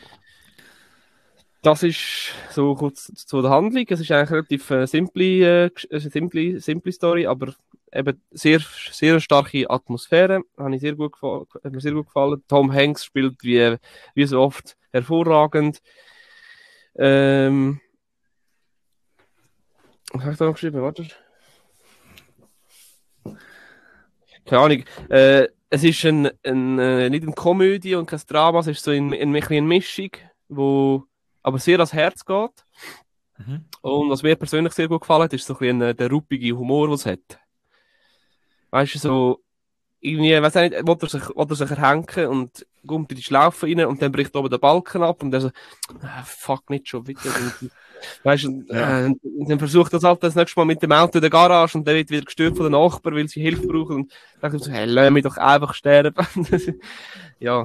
Das ist so kurz zu der Handlung. Es ist eigentlich eine relativ simple Story, aber eben sehr, sehr starke Atmosphäre. Hat mir sehr gut gefallen. Tom Hanks spielt wie so oft hervorragend. Was habe ich da noch geschrieben? Warte. Keine Ahnung. Es ist nicht eine Komödie und kein Drama, es ist so eine Mischung, wo aber sehr ans Herz geht. Und was mir persönlich sehr gut gefallen hat, ist so ein bisschen der ruppige Humor, den es hat. Weißt du, so irgendwie, weiß ich nicht, will er sich erhängen und kommt in die Schlaufe rein und dann bricht oben der Balken ab und er so, fuck, nicht schon wieder. Weißt du, dann versucht das halt das nächste Mal mit dem Auto in der Garage und dann wird wieder gestört von den Nachbarn, weil sie Hilfe brauchen und dann sagt er so, hey, lass mich doch einfach sterben. Ja.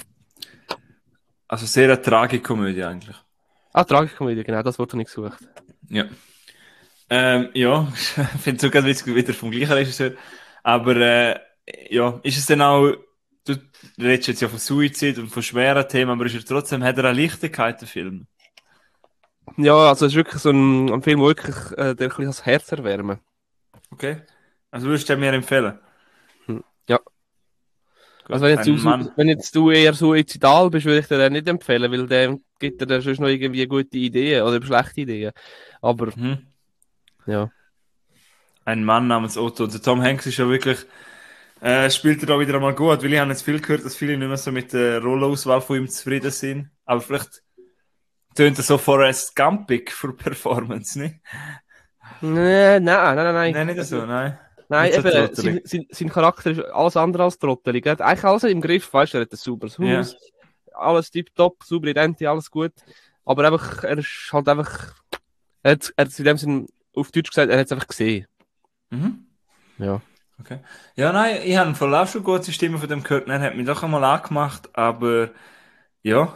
Also sehr eine Tragikomödie eigentlich. Tragikomödie, genau, das Wort habe ich gesucht. Ja. Ja, ich finde es sogar wieder vom gleichen Regisseur. Aber ja, ist es denn auch, du redest jetzt ja von Suizid und von schweren Themen, aber hat er eine Leichtigkeit, der Film? Ja, also es ist wirklich so ein Film, der wirklich der ein bisschen das Herz erwärmen. Okay. Also würdest du mir empfehlen? Ja. Gut. Also wenn jetzt du eher suizidal bist, würde ich dir den nicht empfehlen, weil der gibt dir dann sonst noch irgendwie gute Ideen oder schlechte Ideen. Aber ja. Ein Mann namens Otto. Und der Tom Hanks ist ja wirklich, spielt er da wieder einmal gut, weil ich habe jetzt viel gehört, dass viele nicht mehr so mit der Rollauswahl von ihm zufrieden sind. Aber vielleicht tönt er so Forrest Gumpig für Performance, nicht? Nein. Nein, nicht so, nein. Nein, Nicht so eben, sein Charakter ist alles andere als trottelig. Er hat eigentlich alles im Griff, weißt du, er hat ein sauberes Haus, alles tipptopp, sauber Identi, alles gut. Aber einfach, er ist halt einfach, er hat in dem Sinne auf Deutsch gesagt, er hat es einfach gesehen. Mhm. Ja. Okay. Ja, nein, ich habe voll auch schon gute Stimme von dem gehört. Er hat mich doch einmal angemacht, aber ja,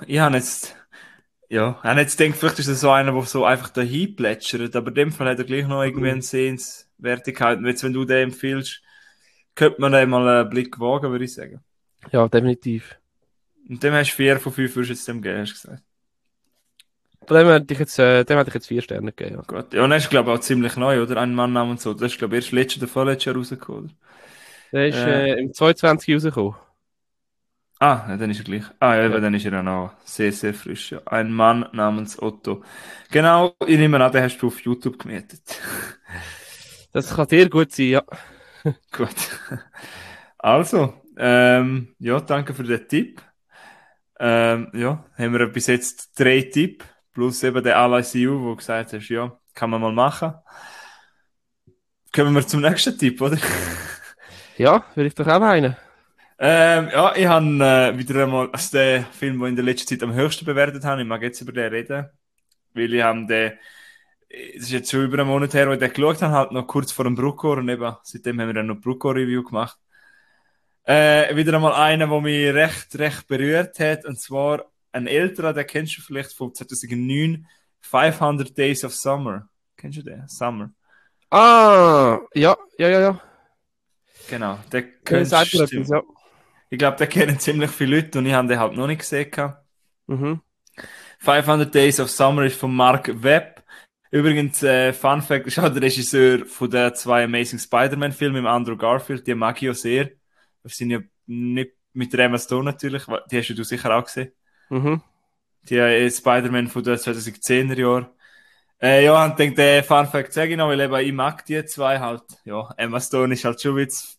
ich habe jetzt gedacht, vielleicht ist er so einer, der so einfach dahin plätschert, aber in dem Fall hat er gleich noch irgendwie eine Sehenswertigkeit. Und jetzt, wenn du den empfiehlst, könnte man dem mal einen Blick wagen, würde ich sagen. Ja, definitiv. Und dem hast du 4 von 5 würdest du jetzt dem geben, hast du gesagt. Von dem hätte ich jetzt 4 Sterne gegeben, ja. Gut. Ja, und er ist, glaube ich, auch ziemlich neu, oder? Ein Mann namens so. Das ist, glaube ich, erst letztes oder vorletztes Jahr rausgekommen, Der ist oder? im 22 rausgekommen. Ja, dann ist er gleich. Ah, ja, Ja. eben, dann ist er ja noch sehr, sehr frisch. Ja. Ein Mann namens Otto. Genau, ich nehme an, den hast du auf YouTube gemietet. Das kann sehr gut sein, ja. Gut. Also, ja, danke für den Tipp. Ja, haben wir bis jetzt 3 Tipps, plus eben der LICU, wo du gesagt hast, ja, kann man mal machen. Kommen wir zum nächsten Tipp, oder? Ja, will ich doch auch meinen. Ja, ich habe wieder einmal also den Film, den ich in der letzten Zeit am höchsten bewertet habe. Ich mag jetzt über den reden, weil ich habe den, es ist jetzt schon über einen Monat her, wo ich den geschaut habe, halt noch kurz vor dem Bruckor und eben seitdem haben wir dann noch Bruckor-Review gemacht. Wieder einmal einer, der mich recht berührt hat, und zwar ein älterer, den kennst du vielleicht von 2009, 500 Days of Summer. Kennst du den? Summer. Ah, ja, ja, ja, ja. Genau, den Sagt mir kennst etwas, du. ja. Ich glaube, den kennen ziemlich viele Leute und ich habe den halt noch nicht gesehen gehabt. Mhm. 500 Days of Summer ist von Mark Webb. Übrigens, Fun Fact, ist auch der Regisseur von den 2 Amazing Spider-Man-Filmen mit Andrew Garfield. Die mag ich auch sehr. Das sind ja nicht mit der Emma Stone natürlich, die hast du sicher auch gesehen. Mhm. Die Spider-Man von den 2010er Jahren. Ja, und denke, den Fun Fact sage ich noch, weil eben ich mag die 2 halt. Ja, Emma Stone ist halt schon jetzt,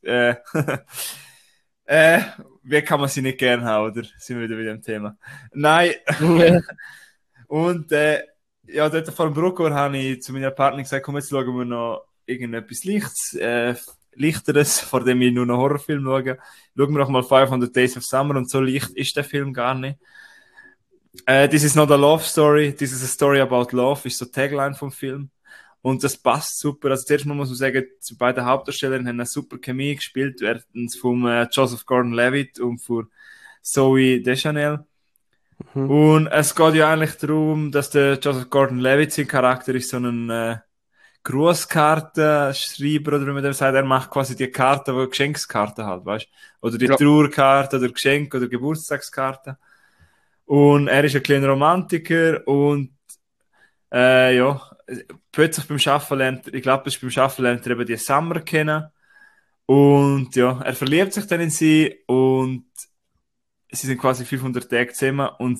äh, wie kann man sie nicht gern haben, oder? Sind wir wieder bei dem Thema. Nein. Ja. Und ja, dort vor dem Bruckor habe ich zu meiner Partnerin gesagt, komm, jetzt schauen wir noch irgendetwas Leichteres, vor dem ich nur noch Horrorfilm schaue. Schauen wir doch mal 500 Days of Summer, und so leicht ist der Film gar nicht. This is not a love story, this is a story about love, ist so die Tagline vom Film. Und das passt super. Also zuerst mal muss man sagen, die beiden Hauptdarsteller haben eine super Chemie gespielt, erstens vom Joseph Gordon-Levitt und von Zoe Deschanel. Mhm. Und es geht ja eigentlich darum, dass der Joseph Gordon-Levitt, sein Charakter ist so ein Grußkartenschreiber, oder wie man das sagt. Er macht quasi die Karte, die Geschenkskarte halt, weißt? Oder die Ja. Trauerkarte oder Geschenk- oder Geburtstagskarte. Und er ist ein kleiner Romantiker und ja, plötzlich beim Arbeiten lernt, ich glaube, beim Arbeiten lernt er eben die Summer kennen. Und ja, er verliebt sich dann in sie und sie sind quasi 500 Tage zusammen und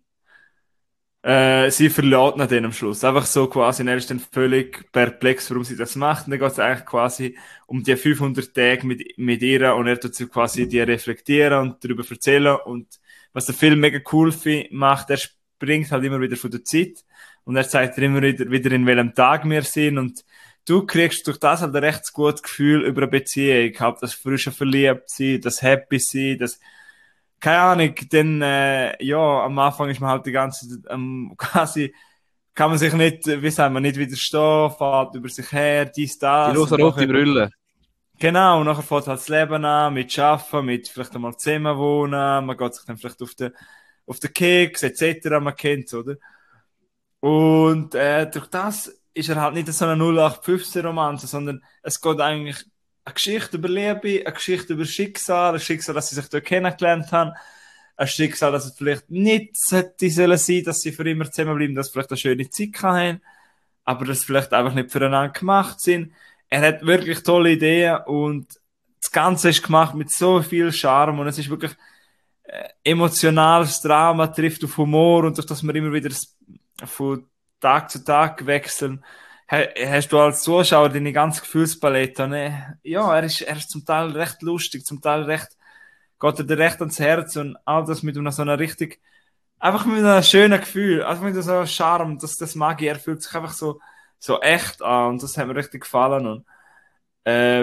sie verlässt nach dem am Schluss. Einfach so quasi, und er ist dann völlig perplex, warum sie das macht. Und dann geht es eigentlich quasi um die 500 Tage mit ihr, und er tut sie quasi die reflektieren und darüber erzählen. Und was der Film mega cool macht, er springt halt immer wieder von der Zeit und er zeigt dir immer wieder in welchem Tag wir sind, und du kriegst durch das halt ein recht gutes Gefühl über eine Beziehung, halt das frische Verliebtsein, das Happy sein, das keine Ahnung, denn ja, am Anfang ist man halt die ganze Zeit quasi, kann man sich nicht, wie sagen wir, nicht widerstehen, fährt über sich her, dies, Die das, und rosa-rote nachher, Brille. genau, und nachher fährt halt das Leben an, mit Arbeiten, mit vielleicht einmal zusammen wohnen, man geht sich dann vielleicht auf den Keks, etc., man kennt's, oder? Und durch das ist er halt nicht so eine 0815-Romanze, sondern es geht eigentlich eine Geschichte über Liebe, eine Geschichte über Schicksal, ein Schicksal, dass sie sich dort kennengelernt haben, ein Schicksal, dass es vielleicht nicht hätte sollen sein, dass sie für immer zusammenbleiben, dass sie vielleicht eine schöne Zeit haben, aber dass sie vielleicht einfach nicht füreinander gemacht sind. Er hat wirklich tolle Ideen und das Ganze ist gemacht mit so viel Charme, und es ist wirklich emotionales Drama, trifft auf Humor, und durch das wir immer wieder von Tag zu Tag wechseln, hast du als Zuschauer deine ganze Gefühlspalette. Ne? Ja, er ist zum Teil recht lustig, zum Teil geht er dir recht ans Herz, und all das mit so einer richtig, einfach mit einem schönen Gefühl, einfach mit so einem Charme, das mag ich, er fühlt sich einfach so echt an, und das hat mir richtig gefallen. Und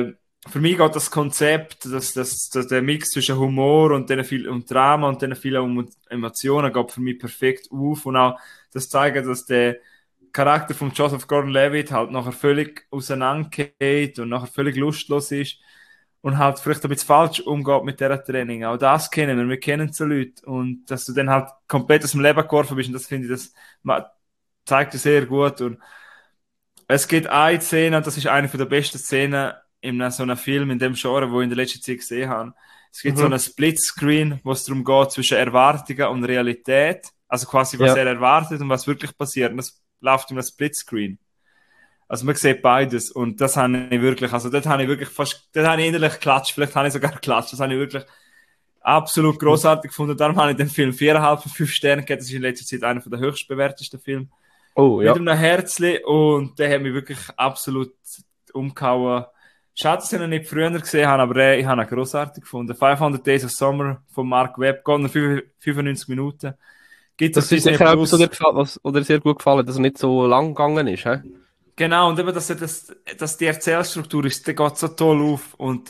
für mich geht das Konzept, der Mix zwischen Humor und, und Drama und den vielen Emotionen geht für mich perfekt auf. Und auch das zeigt, dass der Charakter von Joseph Gordon-Levitt halt nachher völlig auseinandergeht und nachher völlig lustlos ist und halt vielleicht ein bisschen falsch umgeht mit dieser Training. Auch das kennen wir kennen so Leute. Und dass du dann halt komplett aus dem Leben geworfen bist, und das finde ich, das zeigt dir sehr gut. Und es gibt eine Szene, und das ist eine der besten Szenen in so einem Film, in dem Genre, wo ich in der letzten Zeit gesehen habe. Es gibt so einen Splitscreen, wo es darum geht, zwischen Erwartungen und Realität. Also quasi, was er erwartet und was wirklich passiert. Und das läuft in einem Splitscreen. Also man sieht beides. Und das habe ich wirklich, also dort habe ich wirklich fast, dort habe ich innerlich geklatscht. Vielleicht habe ich sogar geklatscht. Das habe ich wirklich absolut großartig gefunden. Darum habe ich den Film 4,5 von 5 Sternen gegeben. Das ist in letzter Zeit einer der höchst bewertesten Filme. Oh, ja. Mit einem Herzli. Und der hat mich wirklich absolut umgehauen. Schade, dass ich ihn nicht früher gesehen habe, aber ich habe ihn großartig gefunden. 500 Days of Summer von Mark Webb, geht noch 95 Minuten. Gibt Das ist sicher etwas, was dir sehr gut gefallen, dass er nicht so lang gegangen ist. He? Genau, und eben, dass die Erzählstruktur ist, der geht so toll auf. Und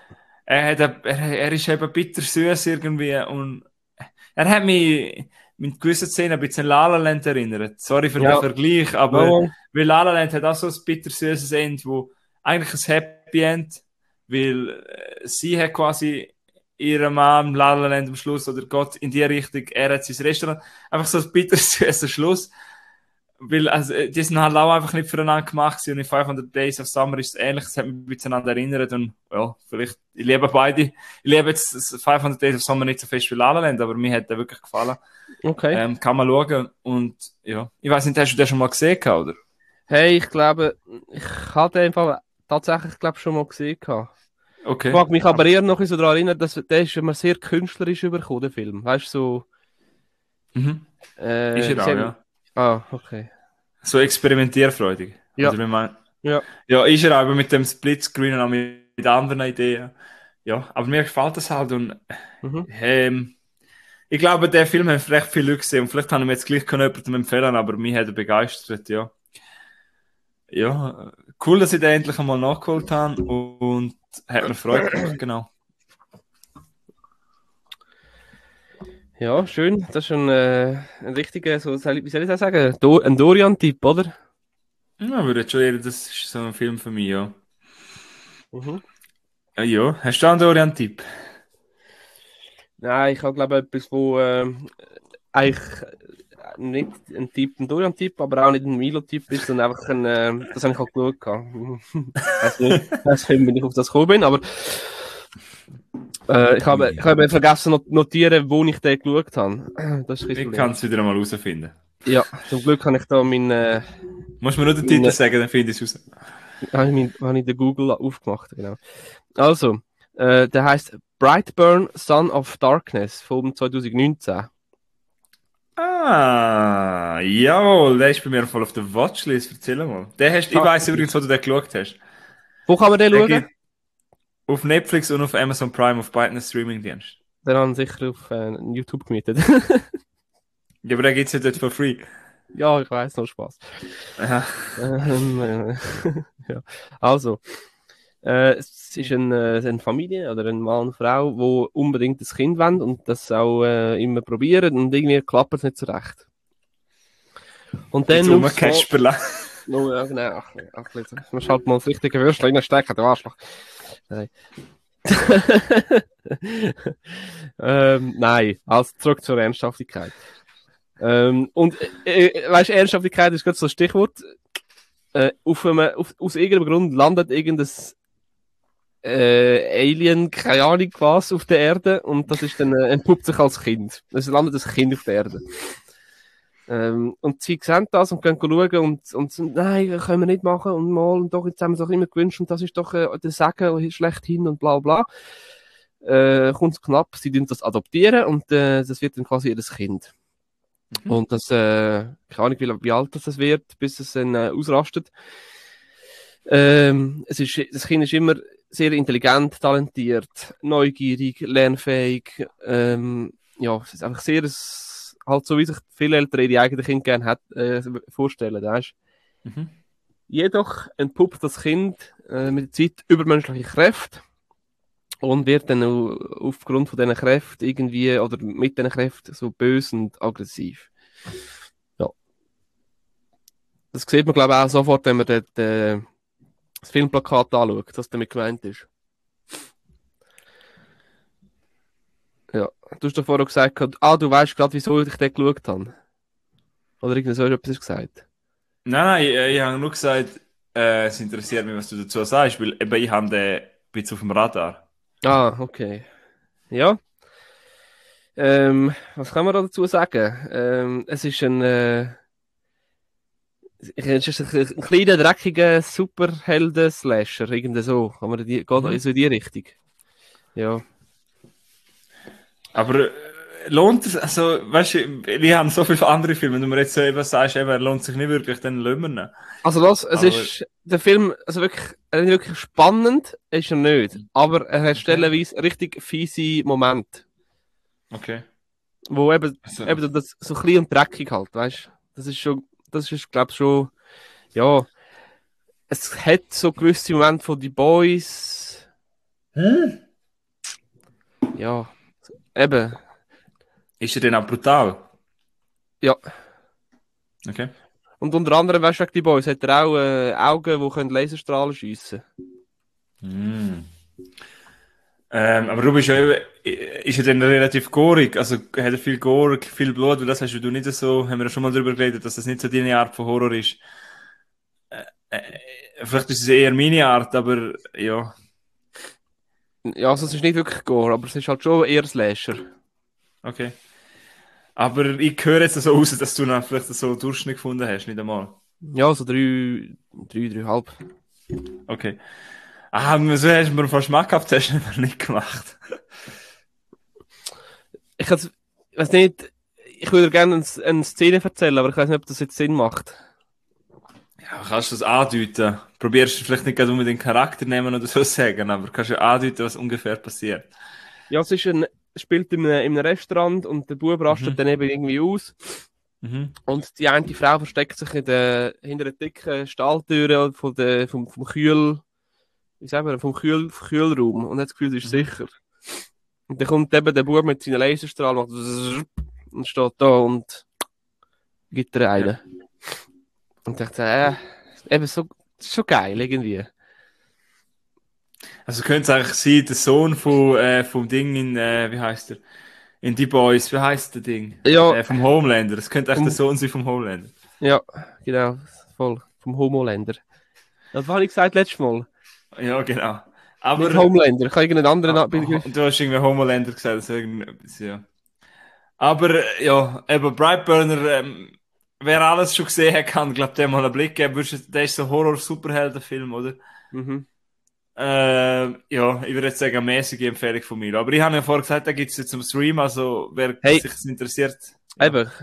er ist eben bittersüß irgendwie. Und er hat mich mit gewissen Szenen ein bisschen an La La Land erinnert. Sorry für den Vergleich, aber weil La La Land hat auch so ein bittersüßes Ende, wo eigentlich ein Happy End, weil sie hat quasi ihren Mann im La La Land am Schluss, oder Gott in die Richtung, er hat sein Restaurant, einfach so ein bittersüßer Schluss. Weil, also, die sind halt auch einfach nicht füreinander gemacht und in 500 Days of Summer ist es ähnlich, es hat mich ein bisschen aneinander erinnert und, ja, vielleicht, ich liebe beide. Ich liebe jetzt 500 Days of Summer nicht so fest wie La La Land, aber mir hat der wirklich gefallen. Okay. Kann man schauen und, ja. Ich weiß nicht, hast du den schon mal gesehen, oder? Hey, ich glaube, ich hatte einfach tatsächlich, glaube schon mal gesehen. Okay. Ich mag mich aber eher noch so daran erinnern, dass der ist immer sehr künstlerisch übergekommen, der Film. Weißt du, so. Mhm. Ist er auch, ja. Ah, okay. So experimentierfreudig. Ja. Oder wie man... Ja. Ja, ist er auch mit dem Splitscreen und auch mit anderen Ideen. Ja, aber mir gefällt das halt und ich glaube, der Film hat recht viele Leute gesehen und vielleicht kann ich mir jetzt gleich jemandem empfehlen, aber mich hat er begeistert, ja. Ja, cool, dass ich den endlich einmal nachgeholt habe und hat mir Freude gemacht, genau. Ja, schön. Das ist ein richtiger, so, wie soll ich das sagen? Ein Dorian-Typ, oder? Ja, würde jetzt schon eher, das ist so ein Film für mich, ja. Mhm. Ja, hast du einen Dorian-Tipp? Nein, ich habe glaube etwas, wo eigentlich nicht ein Dorian-Typ, aber auch nicht ein Milo-Typ ist, sondern einfach ein, das habe ich auch geschaut. Weiß nicht, wie ich auf das gekommen bin, aber ich habe vergessen notieren, wo ich den geschaut habe. Das ist ich kann es wieder einmal herausfinden. Ja, zum Glück habe ich da meinen... Musst du mir nur den Titel sagen, dann finde ich es raus. Habe ich den Google aufgemacht, genau. Also, der heißt Brightburn Son of Darkness vom 2019. Ah, jawohl, der ist bei mir voll auf der Watchlist. Erzähl mal. Ich weiss übrigens, wo du den geschaut hast. Wo kann man den schauen? Auf Netflix und auf Amazon Prime, auf beiden Streamingdiensten. Den haben sicher auf YouTube gemietet. Ja, aber den gibt es ja dort for free. Ja, ich weiß, noch Spaß. Ja. Ja. Also, es ist eine Familie oder ein Mann und Frau, die unbedingt ein Kind wollen und das auch immer probieren und irgendwie klappt es nicht so recht. Und dann um Kasperla. Oh, ja, genau. Ach, man schaut mal das richtige Würstchen reinstecken, der Arschloch. Nein. Nein, also zurück zur Ernsthaftigkeit. Und weißt du, Ernsthaftigkeit ist gerade so ein Stichwort. Aus irgendeinem Grund landet irgendein Alien, keine Ahnung was, auf der Erde und das ist dann entpuppt sich als Kind. Es landet ein Kind auf der Erde. Und sie sehen das und gehen schauen und sagen, nein, das können wir nicht machen und mal und doch, jetzt haben wir es auch immer gewünscht und das ist doch der Segen schlechthin und bla bla. Kommt es knapp, sie das adoptieren und das wird dann quasi ihr Kind. Und das, keine Ahnung, wie alt das wird, bis es dann ausrastet. Das Kind ist immer sehr intelligent, talentiert, neugierig, lernfähig. Ja, es ist einfach sehr, halt so wie sich viele Eltern ihre eigenen Kinder gerne vorstellen, weißt? Jedoch entpuppt das Kind mit der Zeit übermenschliche Kräfte und wird dann aufgrund von diesen Kräften irgendwie, oder mit diesen Kräften so böse und aggressiv. Ja. Das sieht man, glaube ich, auch sofort, wenn man dort, das Filmplakat anschaut, was damit gemeint ist. Ja. Du hast doch vorher gesagt, du weißt gerade, wieso ich den geschaut habe. Oder irgend so etwas hast du gesagt. Nein, ich habe nur gesagt, es interessiert mich, was du dazu sagst, weil eben ich habe den ein bisschen auf dem Radar. Ah, okay. Ja. Was kann man da dazu sagen? Es ist es ist ein kleiner, dreckiger Superhelden-Slasher, irgendwie so. Geht so in die Richtung. Ja. Aber lohnt es, also, weißt du, wir haben so viele andere Filme, wenn du mir jetzt so eben sagst, eben, er lohnt sich nicht wirklich, dann lassen wir ihn. Also es Aber, ist der Film, also wirklich spannend ist er nicht, aber er hat stellenweise richtig fiese Momente, okay. wo eben, Also, eben das so klein und dreckig halt, weißt? Das ist, glaube ich, schon, ja, es hat so gewisse Momente von die Boys, ja, eben, ist er denn auch brutal? ja. Okay. Und unter anderem, weißt du, wegen die Boys hat er auch Augen, die können Laserstrahlen schiessen. Hm. Aber du bist ja eben, ist er denn relativ gorig? Also hat er viel Gore, viel Blut? Weil das hast du nicht so, haben wir ja schon mal darüber geredet, dass das nicht so deine Art von Horror ist. Vielleicht ist es eher meine Art, aber ja. Ja, also es ist nicht wirklich Gore, aber es ist halt schon eher Slasher. Okay. Aber ich höre jetzt so raus, dass du dann vielleicht so Durchschnitt gefunden hast, nicht einmal. Ja, so 3,5. Okay. Ah, so hast du mir fast schmackhaft, hast du aber nicht gemacht. Ich weiß nicht, ich würde gerne eine Szene erzählen, aber ich weiß nicht, ob das jetzt Sinn macht. Ja, kannst du das andeuten? Probierst du vielleicht nicht gerade unbedingt den Charakter nehmen oder so sagen, aber kannst du andeuten, was ungefähr passiert. Ja, es spielt in einem Restaurant und der Bub rastet Mhm. dann eben irgendwie aus. Mhm. Und die eine Frau versteckt sich hinter der dicken Stahltür vom Kühl, wie sagen wir, vom Kühlraum und hat das Gefühl, sie ist Mhm. sicher. Und dann kommt eben der Bub mit seinen Laserstrahlen und steht da und gibt ihr Ja. einen. Und ich dachte, eben so, das ist schon geil irgendwie. Also könnte es eigentlich sein, der Sohn vom Ding in, wie heißt er? In Die Boys, wie heißt der Ding? Ja, Vom Homelander. Es könnte echt der vom, Sohn sein vom Homelander. ja, genau, voll, vom Homoländer. Was habe ich gesagt letztes Mal? Ja, genau. Nicht Aber Homelander, ich habe irgendeinen anderen Begriff. du hast irgendwie Homelander gesagt, also irgendetwas, ja. Aber ja, eben Brightburner, wer alles schon gesehen hat, kann, glaube ich, dem mal einen Blick geben. Der ist so ein Horror-Superheldenfilm, oder? Mhm. Ja, ich würde jetzt sagen, eine mäßige Empfehlung von mir. Aber ich habe ja vorher gesagt, da gibt es jetzt zum Stream, also wer Hey, sich das interessiert, ja. eben,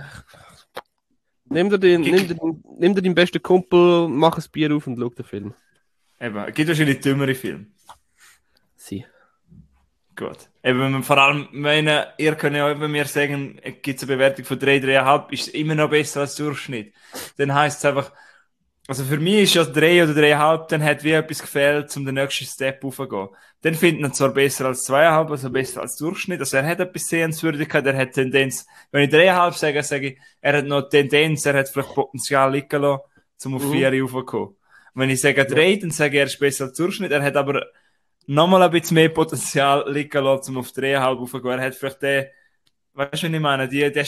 nimm dir deinen besten Kumpel, mach ein Bier auf und schau den Film. Eben, es gibt wahrscheinlich dümmere Filme. Sie. Gut. Eben, wenn man vor allem, meine, ihr könnt ja eben mir sagen, gibt es eine Bewertung von 3, 3,5, ist immer noch besser als Durchschnitt. Dann heisst es einfach, also für mich ist ja 3 oder 3,5, dann hat wie etwas gefehlt, um den nächsten Step aufzugehen. Dann findet man zwar besser als 2,5, also besser als Durchschnitt, also er hat etwas Sehenswürdigkeit, er hat Tendenz, wenn ich 3,5 sage, sage ich, er hat noch Tendenz, er hat vielleicht Potenzial liegen lassen, um auf Mhm. 4 raufzukommen. Und wenn ich sage Ja. 3, dann sage ich, er ist besser als Durchschnitt, er hat aber nochmal ein bisschen mehr Potenzial liegen lassen, um auf 3,5 raufzugehen. Er hat vielleicht den, weißt du, was ich meine, der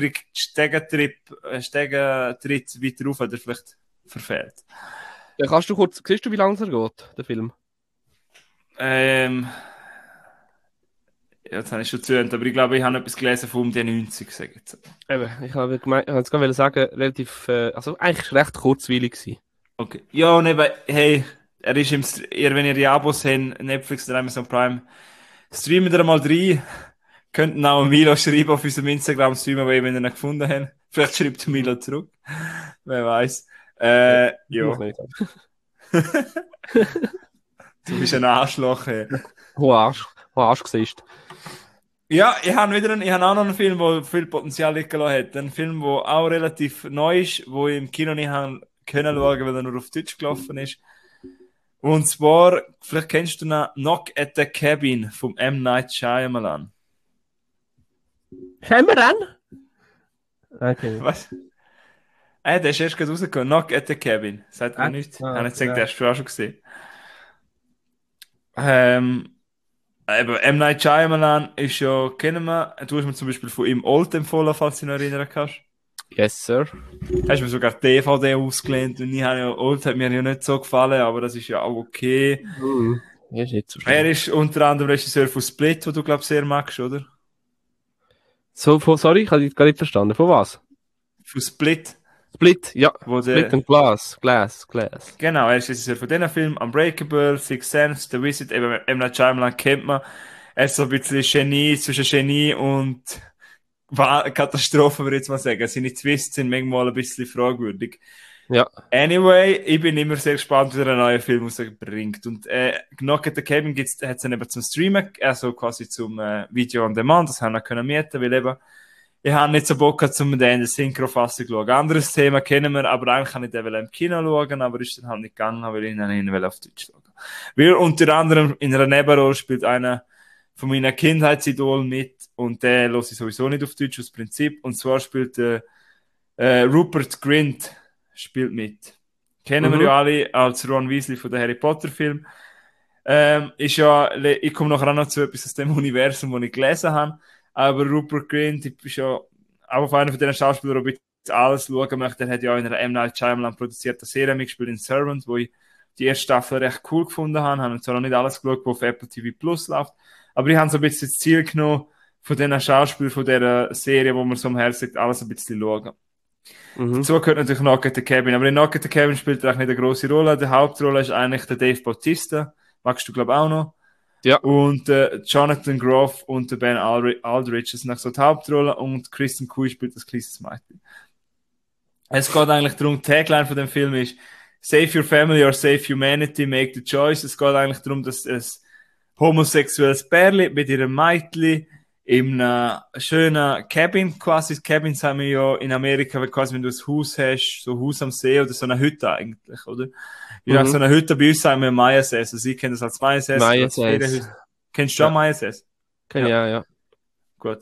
Stegentritt weiter rauf, hat er vielleicht verfehlt. Ja, kannst du kurz, siehst du, wie lange er geht, der Film? Ähm, ja, jetzt habe ich schon zugehört, aber ich glaube, ich habe etwas gelesen von um die 90, sage ich jetzt. Eben, ich habe jetzt gerade sagen, relativ, also eigentlich recht kurzweilig gewesen. Okay. Ja, und eben, hey, er ist wenn ihr die Abos habt, Netflix oder Amazon Prime, streamt ihr mal rein. Könnt ihr auch Milo schreiben auf unserem Instagram-Stream, wenn ihr ihn gefunden habt. Vielleicht schreibt Milo zurück. Wer weiß. Muss Ja. nicht. Du bist ein Arschloch, ey. Hoher Arsch siehst. Ja, ich habe auch noch einen Film, der viel Potenzial liegen lassen hat. Ein Film, der auch relativ neu ist, wo ich im Kino nicht habe können schauen, weil er nur auf Deutsch gelaufen ist. Und zwar, vielleicht kennst du noch Knock at the Cabin vom M. Night Shyamalan. Shyamalan? Okay. Was? Der ist erst gerade rausgekommen. Knock at the Cabin. Sagt mir nichts. Habe ich gesagt, den hast du auch schon gesehen. Eben, M. Night Shyamalan ist ja, kennen wir, du hast mir zum Beispiel von ihm Old empfohlen, falls du dich noch erinnern kannst. Yes, sir. Hast mir sogar die DVD ausgelehnt und ich habe ja, Old hat mir ja nicht so gefallen, aber das ist ja auch okay. Ist nicht so schlimm. Er ist unter anderem Regisseur von Split, wo du, glaube ich, sehr magst, oder? Sorry, ich habe dich gar nicht verstanden. Von was? Von Split. Split, ja. Wo Split der, und Glass. genau, er ist Regisseur von diesen Filmen, Unbreakable, Sixth Sense, The Visit, eben M. Night Shyamalan kennt man. Er ist so ein bisschen Genie, zwischen Genie und Katastrophe, würde ich jetzt mal sagen. Seine Twists sind manchmal ein bisschen fragwürdig. Ja. Anyway, ich bin immer sehr gespannt, wie er einen neuen Film rausbringt. Und Knock at the Cabin hat es dann eben zum Streamen, also quasi zum Video on Demand, das haben wir können mieten, weil eben ich habe nicht so Bock gehabt, um den in der Synchro-Fassung zu schauen. Anderes Thema kennen wir, aber eigentlich kann ich den im Kino schauen, aber ist dann halt nicht gegangen, weil ich ihn auf Deutsch schauen. Weil unter anderem in einer Nebenrolle spielt einer von meinen Kindheitsidolen mit und der höre ich sowieso nicht auf Deutsch aus Prinzip. Und zwar spielt Rupert Grint spielt mit. Kennen wir ja alle als Ron Weasley von der Harry Potter Film. Ich komme nachher auch noch zu etwas aus dem Universum, das ich gelesen habe. Aber Rupert Grint ist ja auch auf einer von den Schauspielern, die ich alles schauen möchte. Der hat ja in einer M. Night Shyamalan produzierten Serie mitgespielt in Servant, wo ich die erste Staffel recht cool gefunden habe. Ich habe zwar noch nicht alles geschaut, was auf Apple TV Plus läuft. Aber ich habe so ein bisschen das Ziel genommen, von diesen Schauspielern von dieser Serie, wo man so am Herzen liegt, alles ein bisschen schauen. Dazu gehört natürlich Knock at the Cabin. Aber in Knock at the Cabin spielt er auch nicht eine grosse Rolle. Die Hauptrolle ist eigentlich der Dave Bautista. Magst du, glaube ich, auch noch? Ja. Und Jonathan Groff und der Ben Aldridge sind noch so die Hauptrolle und Kristen Cui spielt das kleines Mädchen. Es geht eigentlich darum, die Tagline von dem Film ist Save your family or save humanity, make the choice. Es geht eigentlich darum, dass ein homosexuelles Pärchen mit ihrem Mädchen in einer schönen Cabin, quasi Cabins haben wir ja in Amerika, quasi wenn du ein Haus hast, so ein Haus am See oder so eine Hütte eigentlich, oder? Ja, so eine Hütte bei uns sagen wir Mayases. Also ich kenne das als Mayases. Kennst du auch Mayases? Kenn ich ja. Gut.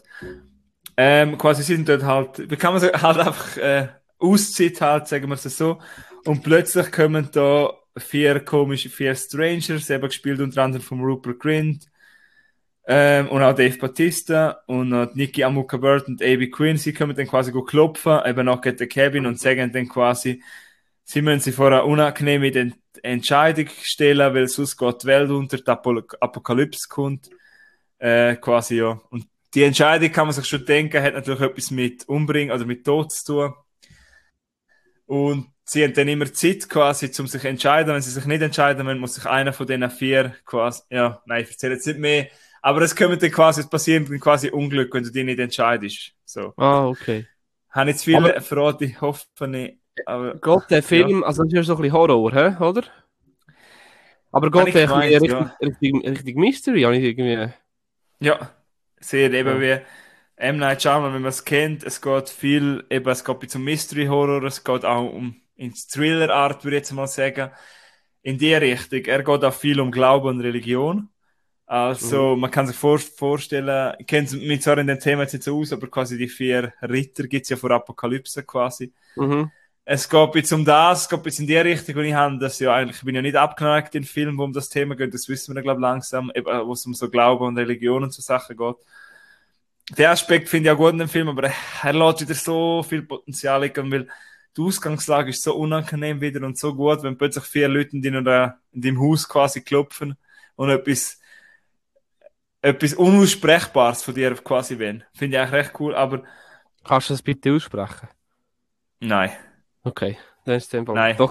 Quasi sie sind dort halt, wie kann man sagen, halt einfach Auszeit halt, sagen wir es so. Und plötzlich kommen da vier Strangers, eben gespielt unter anderem von Rupert Grint und auch Dave Bautista und noch Nikki Amuka-Bird und Abby Quinn. Sie kommen dann quasi klopfen, eben noch at the Cabin und sagen dann quasi, sie müssen sich vor eine unangenehme Entscheidung stellen, weil sonst geht die Welt unter, die Apokalypse kommt. Quasi, ja. Und die Entscheidung kann man sich schon denken, hat natürlich etwas mit Umbringen oder mit Tod zu tun. Und sie haben dann immer Zeit quasi, um sich zu entscheiden. Wenn sie sich nicht entscheiden wollen, muss sich einer von diesen vier quasi, ja, nein, ich erzähle jetzt nicht mehr. Aber es kommt dann quasi, es passiert dann quasi Unglück, wenn du dich nicht entscheidest. So. Ah, okay. Habe jetzt viele verraten, ich hoffe nicht. Aber, Gott, der Film, also das ist ja so ein bisschen Horror, oder? Aber Gott, der richtig Mystery, habe ich irgendwie... Ja, sehr eben wie M. Night Shyamalan, wenn man es kennt, es geht viel, eben es geht um Mystery-Horror, es geht auch ins Thriller-Art, würde ich jetzt mal sagen, in die Richtung. Er geht auch viel um Glauben und Religion. Also, man kann sich vorstellen, ich kenne mich zwar in dem Thema jetzt nicht so aus, aber quasi die 4 Ritter gibt es ja vor Apokalypse quasi. Es geht jetzt um das, es geht jetzt in die Richtung, und ich habe das ja eigentlich, ich bin ja nicht abgeneigt in Filmen, wo um das Thema geht, das wissen wir, glaube ich, langsam, eben, wo es um so Glauben und Religion und so Sachen geht. Der Aspekt finde ich auch gut in dem Film, aber er lässt wieder so viel Potenzial liegen, weil die Ausgangslage ist so unangenehm wieder und so gut, wenn plötzlich 4 Leute in deinem Haus quasi klopfen und etwas Unaussprechbares von dir quasi wollen. Finde ich eigentlich recht cool, aber... Kannst du das bitte aussprechen? Nein. Okay, dann ist es Nein. doch.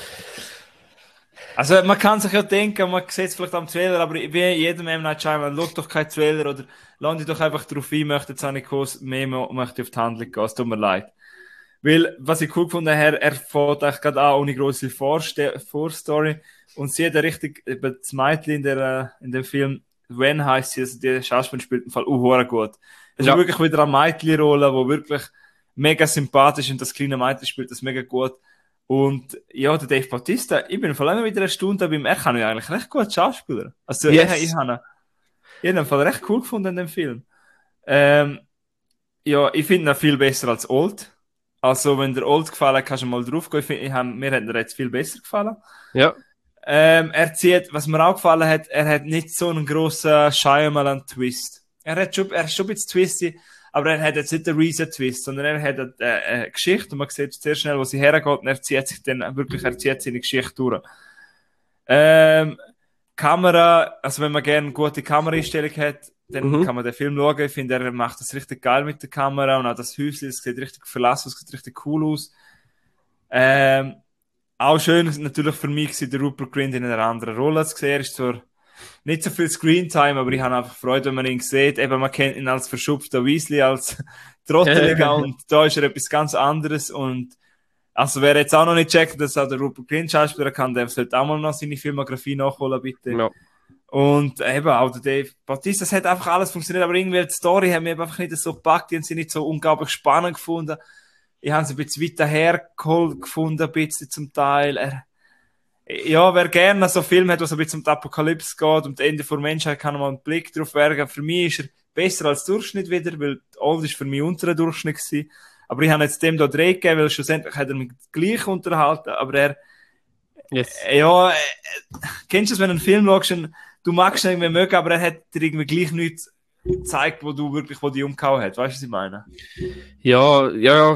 Also man kann sich ja denken, man sieht es vielleicht am Trailer, aber wie jedem M. Night Shyamalan, schaut doch keinen Trailer oder lande doch einfach drauf ein, möchte jetzt auch nicht mehr möchte auf die Handlung gehen, es tut mir leid. Weil, was ich cool gefunden habe, er fährt eigentlich gerade auch ohne grosse Vorstory und sie hat ja richtig, eben das Mädchen in dem Film, Wen heisst sie, also die Schauspielerin spielt im Fall gut. Es ist wirklich wieder eine Mädchenrolle, die wirklich mega sympathisch und das kleine Mädchen spielt das mega gut. Und ja, der Dave Bautista, ich bin vor allem wieder eine Stunde bei ihm, er kann ja eigentlich recht gut Schauspieler. Also Yes. ich habe ihn im Fall recht cool gefunden in dem Film. Ja, ich finde ihn viel besser als Old. Also wenn der Old gefallen hat, kannst du mal drauf gehen. Mir hat er jetzt viel besser gefallen. Ja. Was mir auch gefallen hat, er hat nicht so einen grossen Shyamalan-Twist. Er ist schon ein bisschen twisty, aber er hat jetzt nicht den Reason-Twist, sondern er hat eine Geschichte und man sieht sehr schnell, wo sie hergeht und er zieht seine Geschichte durch. Kamera, also wenn man gerne eine gute Kameraeinstellung hat, dann kann man den Film schauen. Ich finde, er macht das richtig geil mit der Kamera und auch das Häuschen, es sieht richtig verlassen, es sieht richtig cool aus. Auch schön natürlich für mich war der Rupert Grint in einer anderen Rolle zu sehen. Er ist zwar nicht so viel Screentime, aber ich habe einfach Freude, wenn man ihn sieht. Eben, man kennt ihn als verschupfter Weasley, als Trotteliger und da ist er etwas ganz anderes und also wer jetzt auch noch nicht checkt, dass auch der Rupert Grint Schauspieler kann, der sollte auch mal noch seine Filmografie nachholen, bitte. Ja. Und eben auch der Dave Bautista, das hat einfach alles funktioniert, aber irgendwie die Story haben wir einfach nicht so gepackt, die haben sie nicht so unglaublich spannend gefunden. Ich habe sie ein bisschen weiter hergeholt gefunden, ein bisschen zum Teil. Ja, wer gerne so einen Film hat, was ein bisschen um die Apokalypse geht, um das Ende der Menschheit, kann mal einen Blick drauf werfen. Für mich ist er besser als Durchschnitt wieder, weil Old ist für mich unter dem Durchschnitt gewesen. Aber ich habe jetzt dem da Dreh gegeben, weil schlussendlich hat er mich gleich unterhalten, aber kennst du es, wenn du einen Film schaust und du magst ihn irgendwie mögen, aber er hat dir irgendwie gleich nichts gezeigt, wo die umgehauen hat. Weißt du, was ich meine? Ja,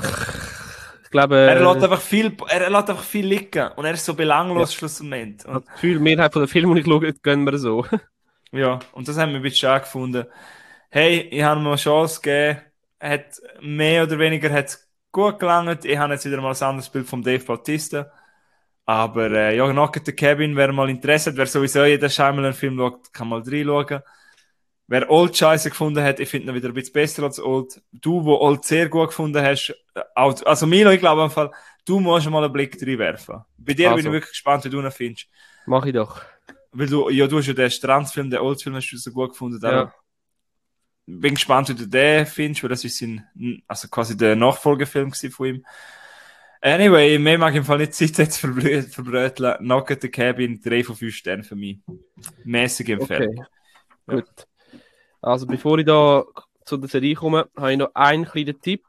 ich glaube... Er lässt einfach viel liegen und er ist so belanglos schlussendlich. Und das Gefühl, die Mehrheit von den Filmen, die ich schaue, gehen wir so. Ja, und das haben wir ein bisschen stark gefunden. Hey, ich habe ihm eine Chance gegeben. Hat mehr oder weniger gut gelangt. Ich habe jetzt wieder mal ein anderes Bild vom Dave Bautista. Aber Knock at the Cabin, wer mal Interesse hat, wer sowieso jeden Shyamalan-Film schaut, kann mal reinschauen. Wer Old Scheiße gefunden hat, ich finde ihn wieder ein bisschen besser als Old. Du, wo Old sehr gut gefunden hast, also Milo, ich glaube einfach, du musst mal einen Blick reinwerfen. Bei dir bin ich wirklich gespannt, wie du ihn findest. Mach ich doch. Weil du hast ja den Strandfilm, den Old-Film hast du so gut gefunden. Ja. Bin gespannt, wie du den findest, weil das ist also quasi der Nachfolgefilm von ihm. Anyway, mehr mag ich im Fall nicht Zeit jetzt verbröteln. Knock at the Cabin, 3 von 5 Sternen für mich. Mäßige Empfehlung. Okay. Gut. Also bevor ich da zu der Serie komme, habe ich noch einen kleinen Tipp,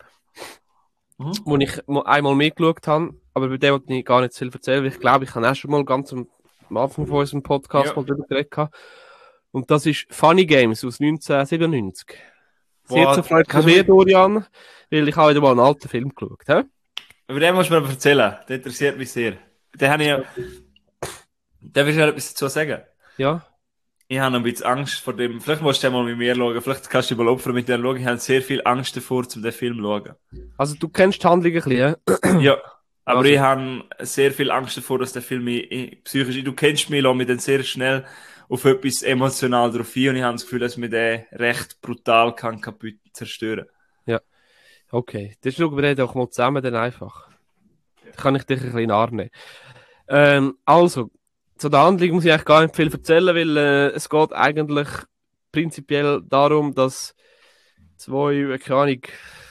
wo ich einmal mitgeschaut habe, aber bei dem wollte ich gar nicht so viel erzählen, weil ich glaube, ich habe auch schon mal ganz am Anfang von unserem Podcast mal drüber geredet. Und das ist Funny Games aus 1997. Sehr zur Freude von dir, Dorian, weil ich habe wieder mal einen alten Film geschaut. He? Über den musst du mir erzählen, der interessiert mich sehr. Den habe ich ja... Darf ich etwas dazu sagen? Ja. Ich habe ein bisschen Angst vor dem. Vielleicht musst du mal mit mir schauen. Vielleicht kannst du mal opfern mit dem schauen. Ich habe sehr viel Angst davor, den Film zu schauen. Also du kennst die Handlung ein bisschen, ja? Aber ich habe sehr viel Angst davor, dass der Film mich psychisch... Du kennst mich, lass mich dann sehr schnell auf etwas emotional drauf ein und ich habe das Gefühl, dass mir den recht brutal kaputt zerstören kann. Ja. Okay. Das schauen wir doch mal zusammen dann einfach. Da kann ich dich ein bisschen in den Arm nehmen. Also... Zu der Handlung muss ich eigentlich gar nicht viel erzählen, weil es geht eigentlich prinzipiell darum, dass zwei, keine Ahnung,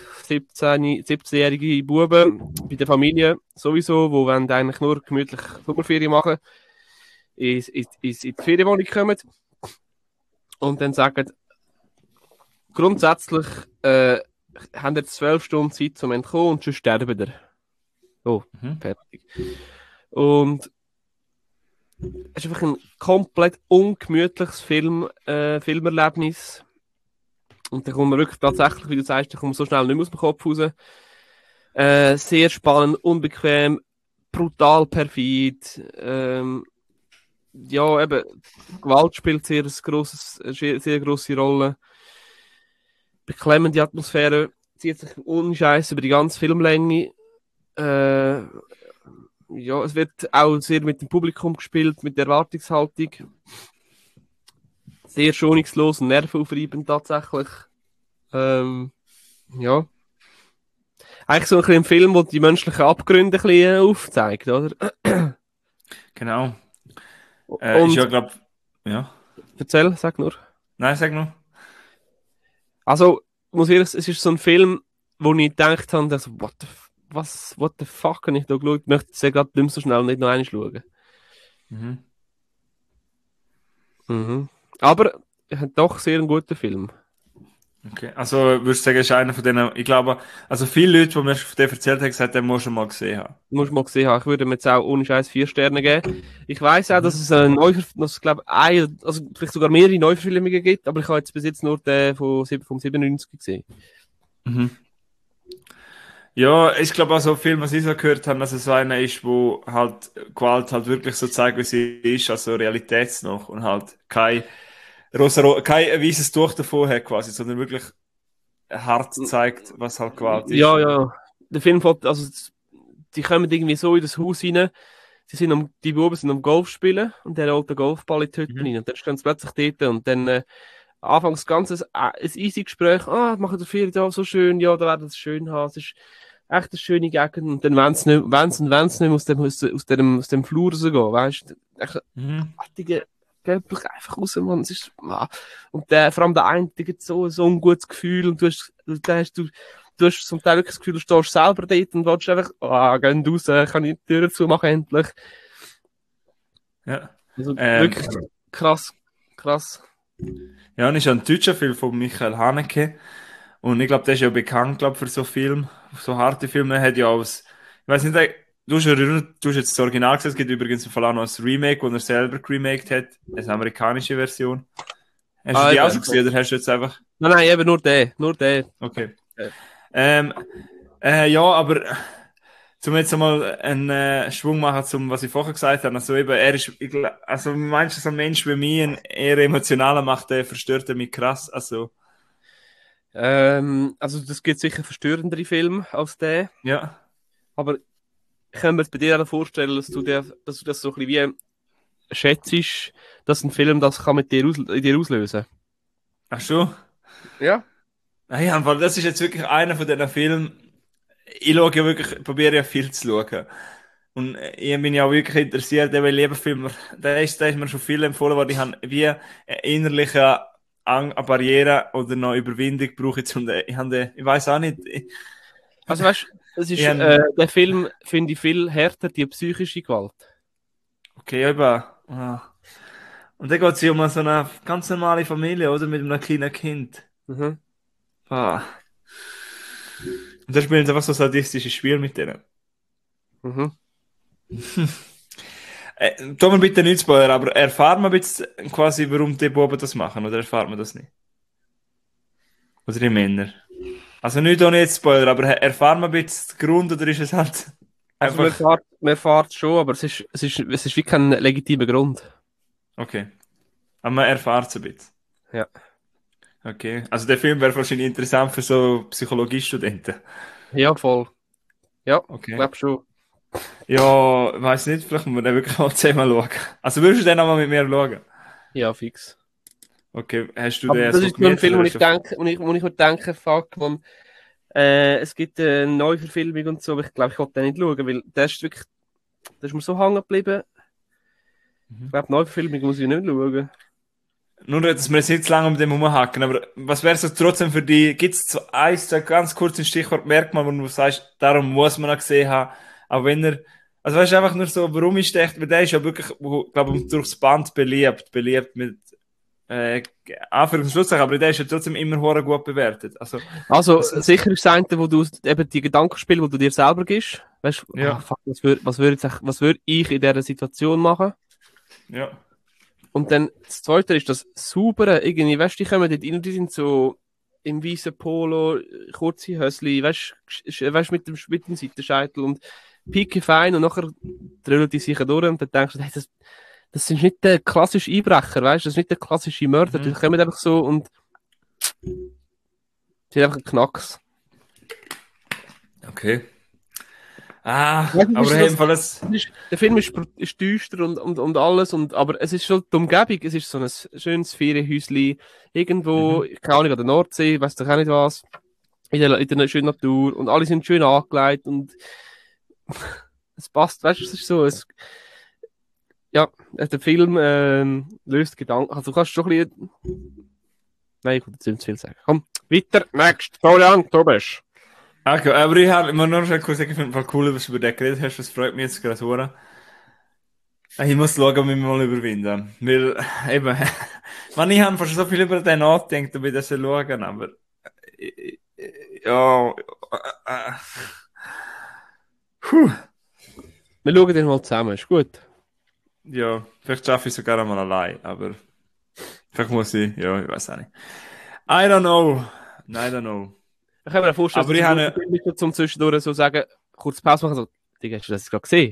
17-jährige Buben bei der Familie sowieso, die wollen eigentlich nur gemütlich Sommerferien machen, in die Ferienwohnung kommen und dann sagen, grundsätzlich haben jetzt 12 Stunden Zeit zum Entkommen und schon sterben wir. So, fertig. Und es ist einfach ein komplett ungemütliches Filmerlebnis. Und da kommt man wirklich tatsächlich, wie du sagst, da kommt man so schnell nicht mehr aus dem Kopf raus. Sehr spannend, unbequem, brutal perfid. Ja, eben, Gewalt spielt sehr grosse Rolle. Beklemmende Atmosphäre, zieht sich unscheiß über die ganze Filmlänge. Ja, es wird auch sehr mit dem Publikum gespielt, mit der Erwartungshaltung. Sehr schonungslos und nervenaufreibend tatsächlich. Ja. Eigentlich so ein bisschen ein Film, der die menschlichen Abgründe ein bisschen aufzeigt, oder? Genau. Und, ich glaube, ja. Erzähl, sag nur. Nein, sag nur. Also, muss ich, es ist so ein Film, wo ich gedacht habe, dass, what the what the fuck habe ich da geschaut? Ich möchte es gerade nicht mehr so schnell nicht noch einmal schauen. Mhm. Mhm. Aber er hat doch sehr einen guten Film. Okay. Also würdest du sagen, ist einer von denen, ich glaube, also viele Leute, die mir von dem erzählt haben, gesagt, den musst du mal gesehen haben. Muss man gesehen haben. Ich würde ihm jetzt auch ohne Scheiß 4 Sterne geben. Ich weiß auch, dass Mhm. es also vielleicht sogar mehrere Neuverfilmungen gibt, aber ich habe jetzt bis jetzt nur den vom 97 gesehen. Mhm. Ja, ich glaube auch so viel, was ich so gehört habe, dass es so einer ist, wo halt Gewalt halt wirklich so zeigt, wie sie ist, also realitätsnah und halt kein weißes Tuch davor hat quasi, sondern wirklich hart zeigt, was halt Gewalt ist. Ja, ja. Der Film fängt, also die kommen irgendwie so in das Haus rein, die Buben sind am Golf spielen und der holt den Golfball in die Hütte Mhm. rein. Und dann stehen sie plötzlich dort und dann anfangs ein easy Gespräch, machen die Ferien da so schön, ja, da werden sie es schön haben, es ist echt eine schöne Gegend und dann wollen sie nicht aus dem Flur rausgehen, weißt du? Echt Mhm. fertige, geht doch einfach raus, Mann, es ist, und vor allem der eine, der gibt so ein gutes Gefühl und du hast zum Teil wirklich das Gefühl, du stehst selber dort und willst einfach, geh raus, kann ich die Tür zumachen endlich. Ja. Also Ähm, wirklich krass, krass. ja, und ist ja ein deutscher Film von Michael Haneke. Und ich glaube, der ist ja bekannt, glaub, für so Film, so harte Filme. Er hat ja aus, ich weiß nicht, du hast jetzt das Original gesehen, es gibt übrigens im Fall auch noch ein Remake, wo er selber geremaked hat, eine amerikanische Version. Hast du die auch Eben. schon gesehen oder hast du jetzt einfach, Nein, eben nur der. okay. Äh, Ähm, ja, aber zum jetzt einmal einen Schwung machen zum, was ich vorher gesagt habe, also eben, er ist, also meinst du, so ein Mensch wie mich, ein eher emotionaler macht, der verstört er mich krass, also, also das gibt sicher verstörendere Filme als der, ja. aber ich kann mir jetzt bei dir auch vorstellen, dass du das so ein bisschen wie schätzt, dass ein Film das kann mit in dir auslösen. Ach so. Ja. Nein, einfach, das ist jetzt wirklich einer von diesen Filmen. Ich schaue ja wirklich, probiere ja viel zu schauen. Und ich bin ja auch wirklich interessiert, weil lieber Film, der ist mir schon viel empfohlen worden. Ich habe wie eine innerliche eine Barriere oder noch Überwindung brauche ich zum, ich weiß auch nicht. Also weißt du, Ich habe, der Film finde ich viel härter, die psychische Gewalt. okay, eben. Und dann geht es ja um so eine ganz normale Familie, oder? Mit einem kleinen Kind. Mhm. Ah. Und da spielen sie einfach so sadistische Spiele mit denen. Mhm. Tu mir bitte nicht spoilern, aber erfahren wir jetzt quasi, warum die Buben das machen, oder erfahren wir das nicht? Oder die Männer? Also nicht ohne jetzt Spoiler, aber erfahren wir jetzt den Grund, oder ist es halt Also einfach, man fährt schon, aber es ist wie kein legitimer Grund. okay, aber man erfahrt es ein bisschen. Ja. Okay, also der Film wäre wahrscheinlich interessant für so Psychologiestudenten. Ja, voll. Ja, Okay. glaub schon. Ja, weiß nicht, vielleicht müssen wir den wirklich mal zusammen schauen. Also würdest du den auch mal mit mir schauen? Ja, fix. Okay, hast du Aber den das so ist so ein gemietet Film, oder wo hast ich du... denke, wo ich mir denke, fuck, man, es gibt eine Neuverfilmung und so, aber ich glaube, ich wollte den nicht schauen, weil der ist wirklich, der ist mir so hängen geblieben. Ich Mhm. glaube, Neuverfilmung muss ich nicht schauen. Nur, dass wir jetzt nicht zu lange mit dem rumhacken, aber was wäre so trotzdem für die, gibt es so eins, zwei ganz kurz ein Stichwort Merkmal, wo du sagst, darum muss man ihn gesehen haben, auch wenn er, also weißt du einfach nur so, warum ist der echt, weil der ist ja wirklich, glaube ich, durchs Band beliebt mit, Anführungs- und Schlusszeichen, aber der ist ja trotzdem immer hure gut bewertet, also, Also, was ist, sicher ist das eine, wo du eben die Gedankenspiele, wo du dir selber gibst. Weißt du, ja, fuck, was würd ich in dieser Situation machen? ja, Und dann das Zweite ist das Saubere. Irgendwie, weißt du, die kommen dort rein, die sind so im weißen Polo, kurze Hösli, weißt, mit dem Seitenscheitel und picke fein und nachher drüllen die sich durch und dann denkst du, hey, das ist nicht der klassische Einbrecher, weißt du, das ist nicht der klassische Mörder, die mhm. kommen einfach so und sind einfach ein Knacks. Okay. Weißt du, Aber hey, im Fall das, der Film ist düster und alles, aber es ist schon die Umgebung, es ist so ein schönes Ferienhäuschen, irgendwo, mhm. keine Ahnung, an der Nordsee, weiss doch auch nicht was, in der schönen Natur und alle sind schön angelegt und es passt, weißt du, es ist so, ja, der Film löst Gedanken, also du kannst schon ein bisschen, nein, ich will jetzt nicht zu viel sagen. Komm, weiter, next, Florian, du bist. Okay, aber ich habe immer nur schon kurz sagen, ich finde es cool, dass du über den geredet hast, das freut mich jetzt gerade sehr. Ich muss schauen, ob ich mich mal überwinden. Weil, eben, man, ich habe fast so viel über den nachgedacht, ob ich das schauen, aber, ja, äh, puh, Wir schauen den mal zusammen, ist gut. ja, vielleicht schaffe ich es sogar einmal allein, aber vielleicht muss ich, ja, ich weiß auch nicht. I don't know. I don't know. Ich kann mir vorstellen, Aber dass es ich ein guter habe, Film ist, so zum Zwischendurch so sagen, kurz Pause machen, so, Digga, hast du das gerade gesehen?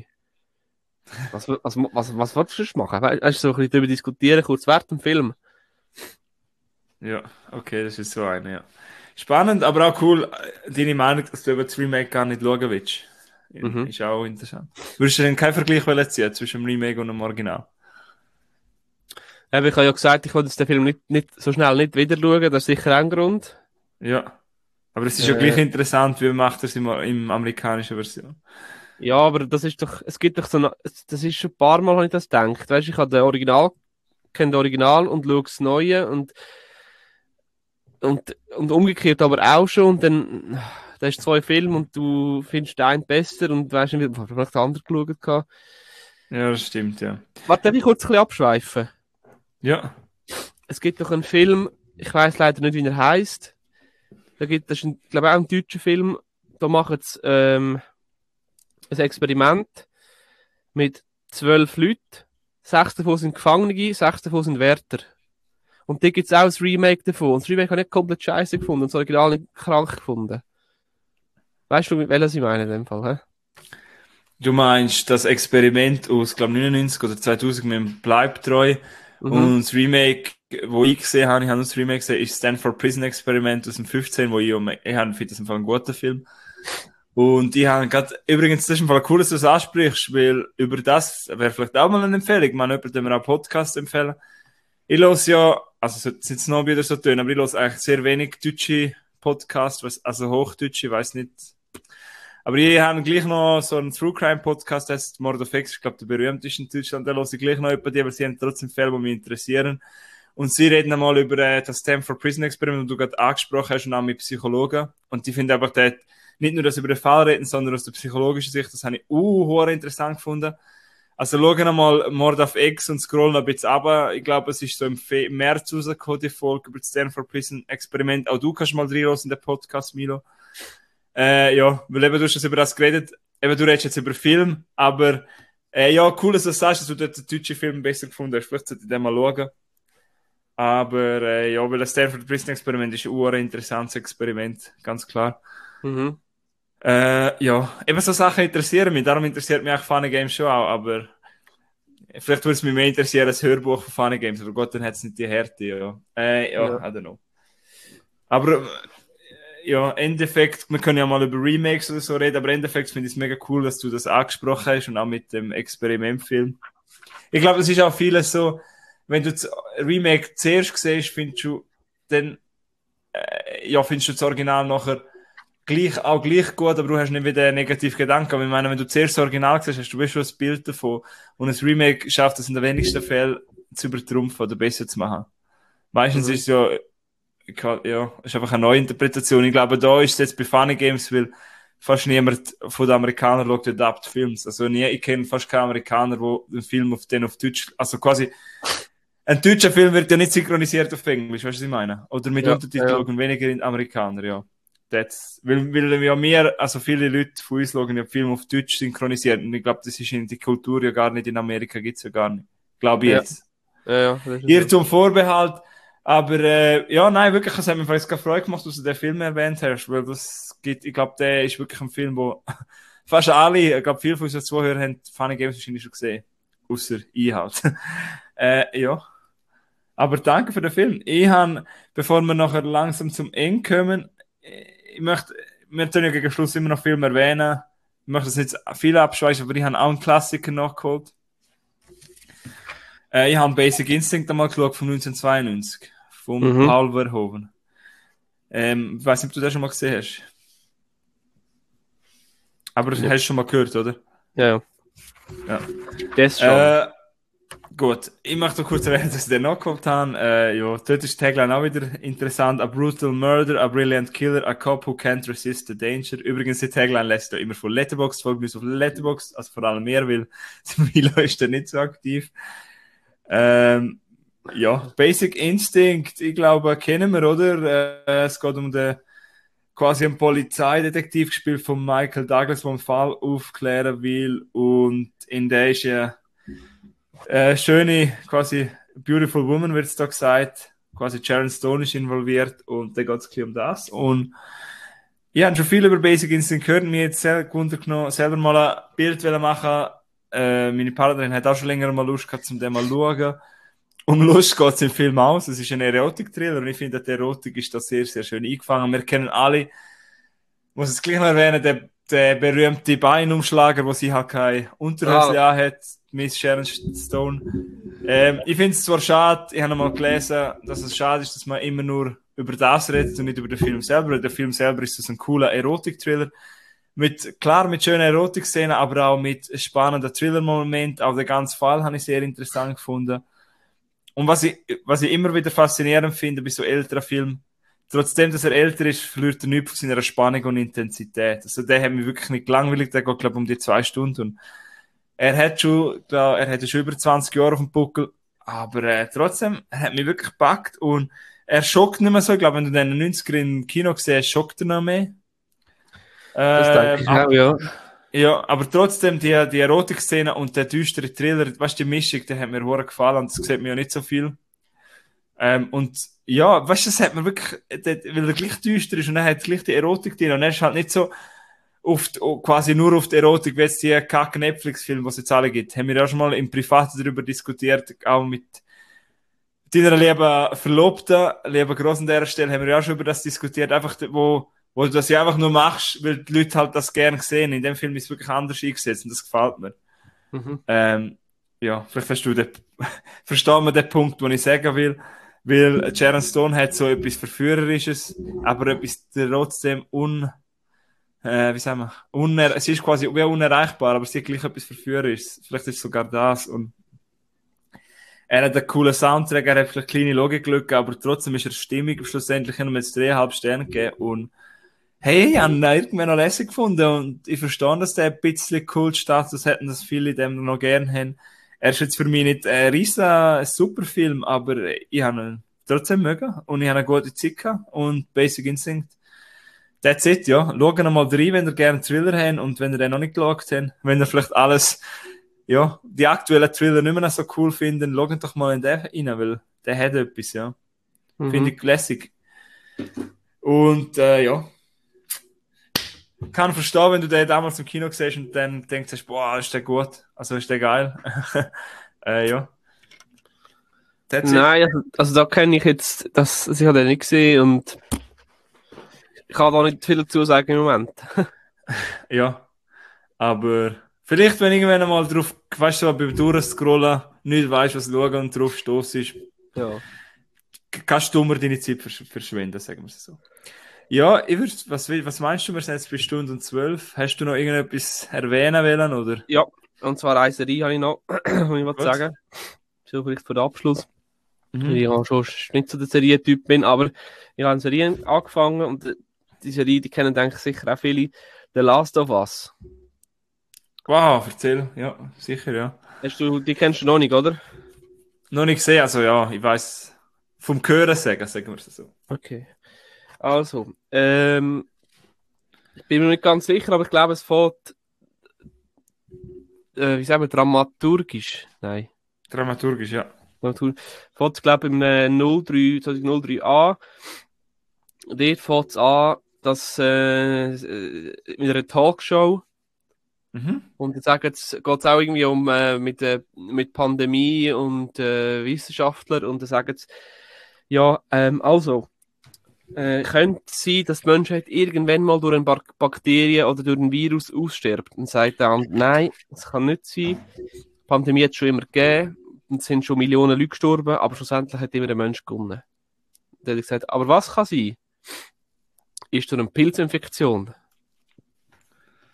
Was wolltest du sonst machen? Weißt du, so ein bisschen darüber diskutieren, kurz während dem Film. ja, okay, das ist so eine, ja. Spannend, aber auch cool, deine Meinung, dass du über das Remake gar nicht schauen willst. Mhm. Ist auch interessant. Würdest du denn keinen Vergleich wollen ziehen zwischen dem Remake und dem Original? Ich habe ja gesagt, ich wollte jetzt den Film nicht so schnell nicht wieder schauen, das ist sicher ein Grund. Ja. Aber es ist ja gleich Äh, interessant, wie macht er es im amerikanischen Version. ja, aber das ist doch, es gibt doch so, das ist schon ein paar Mal, habe ich das gedacht. Weißt du, ich habe kenne das Original und schaue das Neue und umgekehrt aber auch schon und dann, da hast zwei Filme und du findest den einen besser und weißt nicht, wie ich den anderen geschaut habe. Ja, das stimmt, ja. Warte, darf ich kurz ein bisschen abschweifen? Ja. Es gibt doch einen Film, ich weiß leider nicht, wie er heißt. Das ist, glaube ich, auch ein deutscher Film. Da machen sie ein Experiment mit 12 Leuten. 6 davon sind Gefangene, 6 davon sind Wärter. Und da gibt es auch ein Remake davon. Und das Remake habe ich nicht komplett scheiße gefunden und das Original nicht krank gefunden. Weißt du, welches ich meine in dem Fall? Hä? Du meinst das Experiment aus, glaube 99 oder 2000 mit dem Bleibtreu Mhm. und das Remake, wo ich gesehen habe, ich habe das Remake gesehen, ist Stanford Prison Experiment aus dem 15, wo ich finde das im Fall ein guter Film. Und ich habe gerade, übrigens, das ist im Fall cool, dass du das ansprichst, weil über das wäre vielleicht auch mal eine Empfehlung. Man, jemand, den wir auch Podcast empfehlen. Ich höre ja, also, es sind jetzt noch wieder so Töne, aber ich höre eigentlich sehr wenig deutsche Podcasts, also Hochdeutsche, ich weiß nicht. Aber ich habe gleich noch so einen True Crime Podcast, der heißt Mord of X, ich glaube, der berühmteste in Deutschland, da höre ich gleich noch über die, aber sie haben trotzdem Fälle, die mich interessieren. Und sie reden einmal über das Stanford Prison Experiment, das du gerade angesprochen hast, und auch mit Psychologen. Und die finden einfach, der nicht nur das über den Fall reden, sondern aus der psychologischen Sicht, das habe ich interessant gefunden. Also schauen einmal Mord auf X und scrollen ein bisschen runter. Ich glaube, es ist so im März rausgekommen, die Folge über das Stanford Prison Experiment. Auch du kannst mal reinhören in den Podcast, Milo. Ja, weil eben du hast jetzt über das geredet. Eben, du redest jetzt über Film, aber ja, cool, dass du das sagst, dass du dort den deutschen Film besser gefunden hast. Vielleicht sollte ich den mal schauen. Aber ja, weil das Stanford Prison Experiment ist ein interessantes Experiment, ganz klar. Mhm. Ja, eben so Sachen interessieren mich. Darum interessiert mich auch Funny Games schon auch. Aber vielleicht würde es mich mehr interessieren als Hörbuch von Funny Games. Aber Gott, dann hat es nicht die Härte. Ja, ja, Ja. I don't know. Aber ja, im Endeffekt, wir können ja mal über Remakes oder so reden. Aber im Endeffekt finde ich es mega cool, dass du das angesprochen hast und auch mit dem Experimentfilm. Ich glaube, das ist auch vieles so, wenn du das Remake zuerst siehst, findest du dann, ja, findest du das Original nachher auch gleich gut, aber du hast nicht wieder einen negativen Gedanken. Aber ich meine, wenn du zuerst das Original siehst, hast du schon ein Bild davon. Und ein Remake schafft es in den wenigsten Fällen zu übertrumpfen oder besser zu machen. Meistens Mhm. ist es ja, ja, ist einfach eine neue Interpretation. Ich glaube, da ist es jetzt bei Funny Games, weil fast niemand von den Amerikanern schaut Adapt Films. Also ich kenne fast keinen Amerikaner, der den Film auf Deutsch, also quasi, ein deutscher Film wird ja nicht synchronisiert auf Englisch, weißt du, was ich meine? Oder mit Ja, Untertiteln ja, schauen weniger in Amerikaner, ja. Weil ja mehr, also viele Leute von uns schauen ja Filme auf Deutsch synchronisiert und ich glaube, das ist in die Kultur ja gar nicht, in Amerika gibt's ja gar nicht. Glaube ich ja, jetzt. ja, das ist so. Ihr zum Vorbehalt, aber ja, nein, wirklich, es hat mir vielleicht Freude gemacht, dass du den Film erwähnt hast, weil das gibt, ich glaube, der ist wirklich ein Film, wo fast alle, ich glaube, viele von unseren Zuhörern haben Funny Games wahrscheinlich schon gesehen. Außer ich halt. Ja. Aber danke für den Film. Ich habe, bevor wir nachher langsam zum Ende kommen, ich möchte, wir tun ja gegen Schluss immer noch Filme erwähnen. Ich möchte das nicht viel abschweifen, aber ich habe auch einen Klassiker nachgeholt. Ich habe Basic Instinct einmal geschaut von 1992, von Mhm. Paul Verhoeven. Ich weiß nicht, ob du das schon mal gesehen hast. Aber hast du schon mal gehört, oder? Ja, ja. Ja. Das schon. Gut, ich möchte noch kurz erwähnen, dass ich den noch gehabt habe. Ja, dort ist die Tagline auch wieder interessant. A brutal murder, a brilliant killer, a cop who can't resist the danger. Übrigens, die Tagline lässt ja immer von Letterboxd, folgt uns auf Letterboxd, also vor allem mehr, weil Milo ist da nicht so aktiv. Ja, Basic Instinct, ich glaube, kennen wir, oder? Es geht um den quasi einen Polizeidetektiv gespielt von Michael Douglas, der einen Fall aufklären will, und in der ist ja schöne, quasi Beautiful Woman wird es da gesagt. Quasi Sharon Stone ist involviert und da geht es um das. Und ich habe schon viel über Basic Instinct gehört und mir jetzt sehr genommen, selber mal ein Bild machen. Meine Partnerin hat auch schon länger mal Lust gehabt, zum dem mal schauen. Um Lust geht es im Film aus. Es ist ein Erotik-Thriller und ich finde, die Erotik ist da sehr, sehr schön eingefangen. Wir kennen alle, muss es gleich noch erwähnen, der berühmte Beinumschlager, wo sie halt kein Unterhose anhat, Miss Sharon Stone. Ich finde es zwar schade, ich habe noch mal gelesen, dass es schade ist, dass man immer nur über das redet und nicht über den Film selber. Der Film selber ist so ein cooler Erotik-Thriller. Klar mit schönen Erotik-Szenen, aber auch mit spannenden Thriller-Momenten. Auch den ganzen Fall habe ich sehr interessant gefunden. Und was ich immer wieder faszinierend finde bei so älteren Filmen, trotzdem, dass er älter ist, verliert er nichts von seiner Spannung und Intensität. Also der hat mich wirklich nicht gelangweilt, der geht, glaube ich, um die 2 Stunden. Und er hat schon über 20 Jahre auf dem Buckel, aber trotzdem, er hat mich wirklich gepackt und er schockt nicht mehr so. Ich glaube, wenn du den 90er im Kino siehst, schockt er noch mehr. Das denke ich auch, ja. Ja, aber trotzdem, die Erotik-Szene und der düstere Thriller, weißt du, die Mischung, der hat mir sehr gefallen und das sieht mir ja nicht so viel. Und ja, weißt du, das hat mir wirklich, weil er gleich düster ist und er hat gleich die Erotik drin und er ist halt nicht so quasi nur auf die Erotik, wie jetzt die kacke Netflix-Filme, die es jetzt alle gibt. Haben wir ja schon mal im Privaten darüber diskutiert, auch mit deiner lieben Verlobten, lieben Gross an dieser Stelle, haben wir ja schon über das diskutiert, einfach wo du das ja einfach nur machst, weil die Leute halt das gerne sehen. In dem Film ist es wirklich anders eingesetzt und das gefällt mir. Mhm. Ja, vielleicht verstehen wir den Punkt, den ich sagen will. Weil Sharon Stone hat so etwas Verführerisches, aber etwas trotzdem wie sagen wir, sie ist quasi wie unerreichbar, aber sie hat gleich etwas Verführerisches. Vielleicht ist es sogar das. Und er hat einen coolen Soundtrack, er hat vielleicht kleine Logiklücken, aber trotzdem ist er stimmig. Schlussendlich haben wir jetzt 3,5 Sterne gegeben. Und hey, ich habe ihn irgendwann noch lässig gefunden und ich verstehe, dass der ein bisschen Kultstatus hat und dass viele dem noch gerne haben. Er ist jetzt für mich nicht ein riesen Superfilm, aber ich habe ihn trotzdem mögen und ich habe eine gute Zeit gehabt und Basic Instinct. That's it, ja. Schaut noch mal rein, wenn ihr gerne Thriller habt und wenn ihr den noch nicht geschaut habt, wenn ihr vielleicht alles, ja, die aktuellen Thriller nicht mehr so cool finden, schaut doch mal in den rein, weil der hat etwas, ja. Finde ich lässig. Und ja, kann verstehen, wenn du den damals im Kino siehst und dann denkst, boah, ist der gut, also ist der geil. Ja. Nein, also da kenne ich jetzt, ich habe den nicht gesehen und ich kann da nicht viel dazu sagen im Moment. Ja, aber vielleicht, wenn irgendwann mal drauf, weißt du, beim Durchscrollen nicht weißt, was schauen und drauf stossest, ja. Kannst du dummer deine Zeit verschwenden, sagen wir es so. Ja, was meinst du, wir sind jetzt bei Stunde und 12. Hast du noch irgendetwas erwähnen wollen, oder? Ja, und zwar eine Serie habe ich noch, was ich sagen. So vielleicht für den Abschluss. Ich ja schon nicht so der Serientyp bin, aber ich habe eine Serie angefangen und die Serie, die kennen, denke ich, sicher auch viele. The Last of Us. Wow, erzähl. Ja, sicher, ja. Die kennst du noch nicht, oder? Noch nicht gesehen, also ja, ich weiß vom Hören sagen wir es so. Okay. Also, ich bin mir nicht ganz sicher, aber ich glaube, es fällt wie sagen wir, dramaturgisch? Nein. Dramaturgisch, ja. Fängt, glaube ich, im 2003 an. Dort fängt es an, dass mit einer Talkshow. Und jetzt geht es auch irgendwie um mit Pandemie und Wissenschaftler. Und dann sagen sie, ja, also, könnte es sein, dass die Menschheit irgendwann mal durch eine Bakterie oder durch ein Virus ausstirbt? Und sagt dann, nein, das kann nicht sein. Die Pandemie hat es schon immer gegeben. Und es sind schon Millionen Leute gestorben, aber schlussendlich hat immer der Mensch gewonnen. Dann hat er gesagt, aber was kann sein? Ist durch eine Pilzinfektion?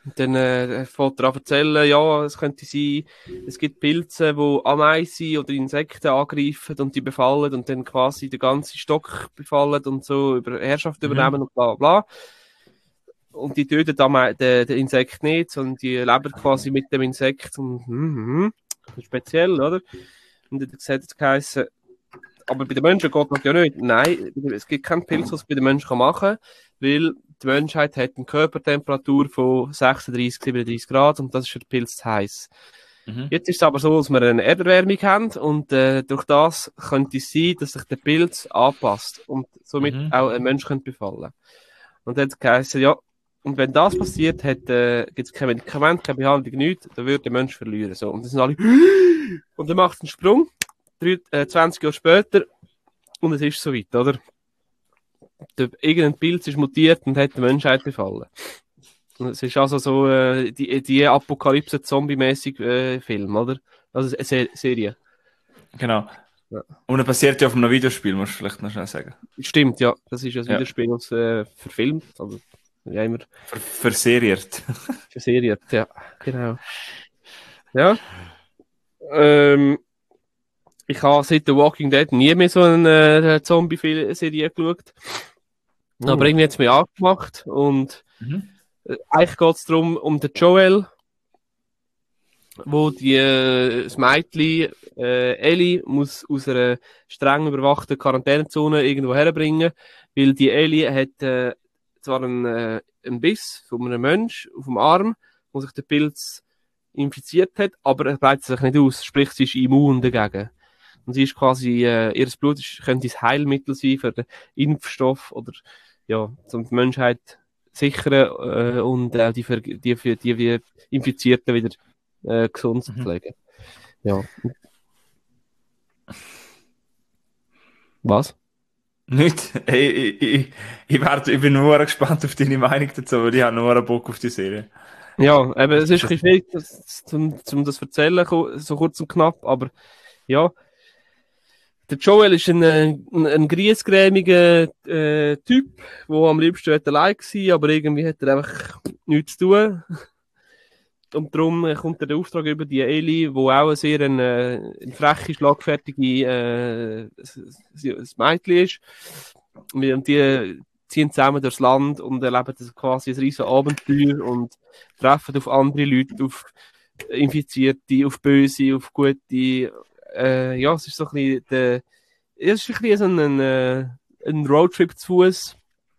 Und dann fängt er an zu erzählen, ja, es könnte sein, es gibt Pilze, die Ameisen oder Insekten angreifen und die befallen und dann quasi den ganzen Stock befallen und so über Herrschaft übernehmen und bla bla. Und die töten den Insekt nicht, sondern die leben quasi mit dem Insekt und speziell, oder? Und dann hat es geheißen, aber bei den Menschen geht das ja nicht. Nein, es gibt keinen Pilz, was bei den Menschen machen kann, weil die Menschheit hat eine Körpertemperatur von 36, 37 Grad und das ist für den Pilz zu heiß. Jetzt ist es aber so, dass wir eine Erderwärmung haben und durch das könnte es sein, dass sich der Pilz anpasst und somit auch ein Mensch könnte befallen. Und dann hat es geheißen, ja, und wenn das passiert, gibt es kein Medikament, keine Behandlung, nichts, dann würde der Mensch verlieren. So. Und dann sind alle und dann macht es einen Sprung, 20 Jahre später, und es ist soweit, oder? Irgendein Pilz ist mutiert und hat die Menschheit befallen. Und es ist also so die Apokalypse-Zombie-mäßig Film, oder? Also eine Serie. Genau. Ja. Und er basiert ja auf einem Videospiel, musst du vielleicht noch schnell sagen. Stimmt, ja. Das ist ein Videospiel, das verfilmt, also ja immer. Verseriert. Verseriert, ja, genau. Ja. Ich habe seit The Walking Dead nie mehr so eine Zombie-Serie geschaut. Aber irgendwie hat es mich angemacht und eigentlich geht es darum, um den Joel, wo das Mädchen Ellie muss aus einer streng überwachten Quarantänezone irgendwo herbringen, weil die Ellie hat zwar einen Biss von einem Menschen auf dem Arm, wo sich der Pilz infiziert hat, aber er breitet sich nicht aus, sprich sie ist immun dagegen. Und sie ist quasi, ihr Blut könnte ein Heilmittel sein für den Impfstoff oder ja, um die Menschheit sichern und auch die Infizierten wieder gesund zu pflegen. Ja. Was? Nicht? Ich bin nur gespannt auf deine Meinung dazu, weil ich habe nur Bock auf die Serie. Ja, eben, es ist ein bisschen schwierig, zum das erzählen, so kurz und knapp, aber ja. Der Joel ist ein griesgrämiger Typ, der am liebsten allein war, aber irgendwie hat er einfach nichts zu tun. Und darum kommt er den Auftrag über die Ellie, die auch sehr eine freche, schlagfertige Mädchen ist. Und die ziehen zusammen durchs Land und erleben quasi ein riesen Abenteuer und treffen auf andere Leute, auf Infizierte, auf Böse, auf Gute. Ja, es ist so ein bisschen es ist ein bisschen so ein Roadtrip zu Fuß.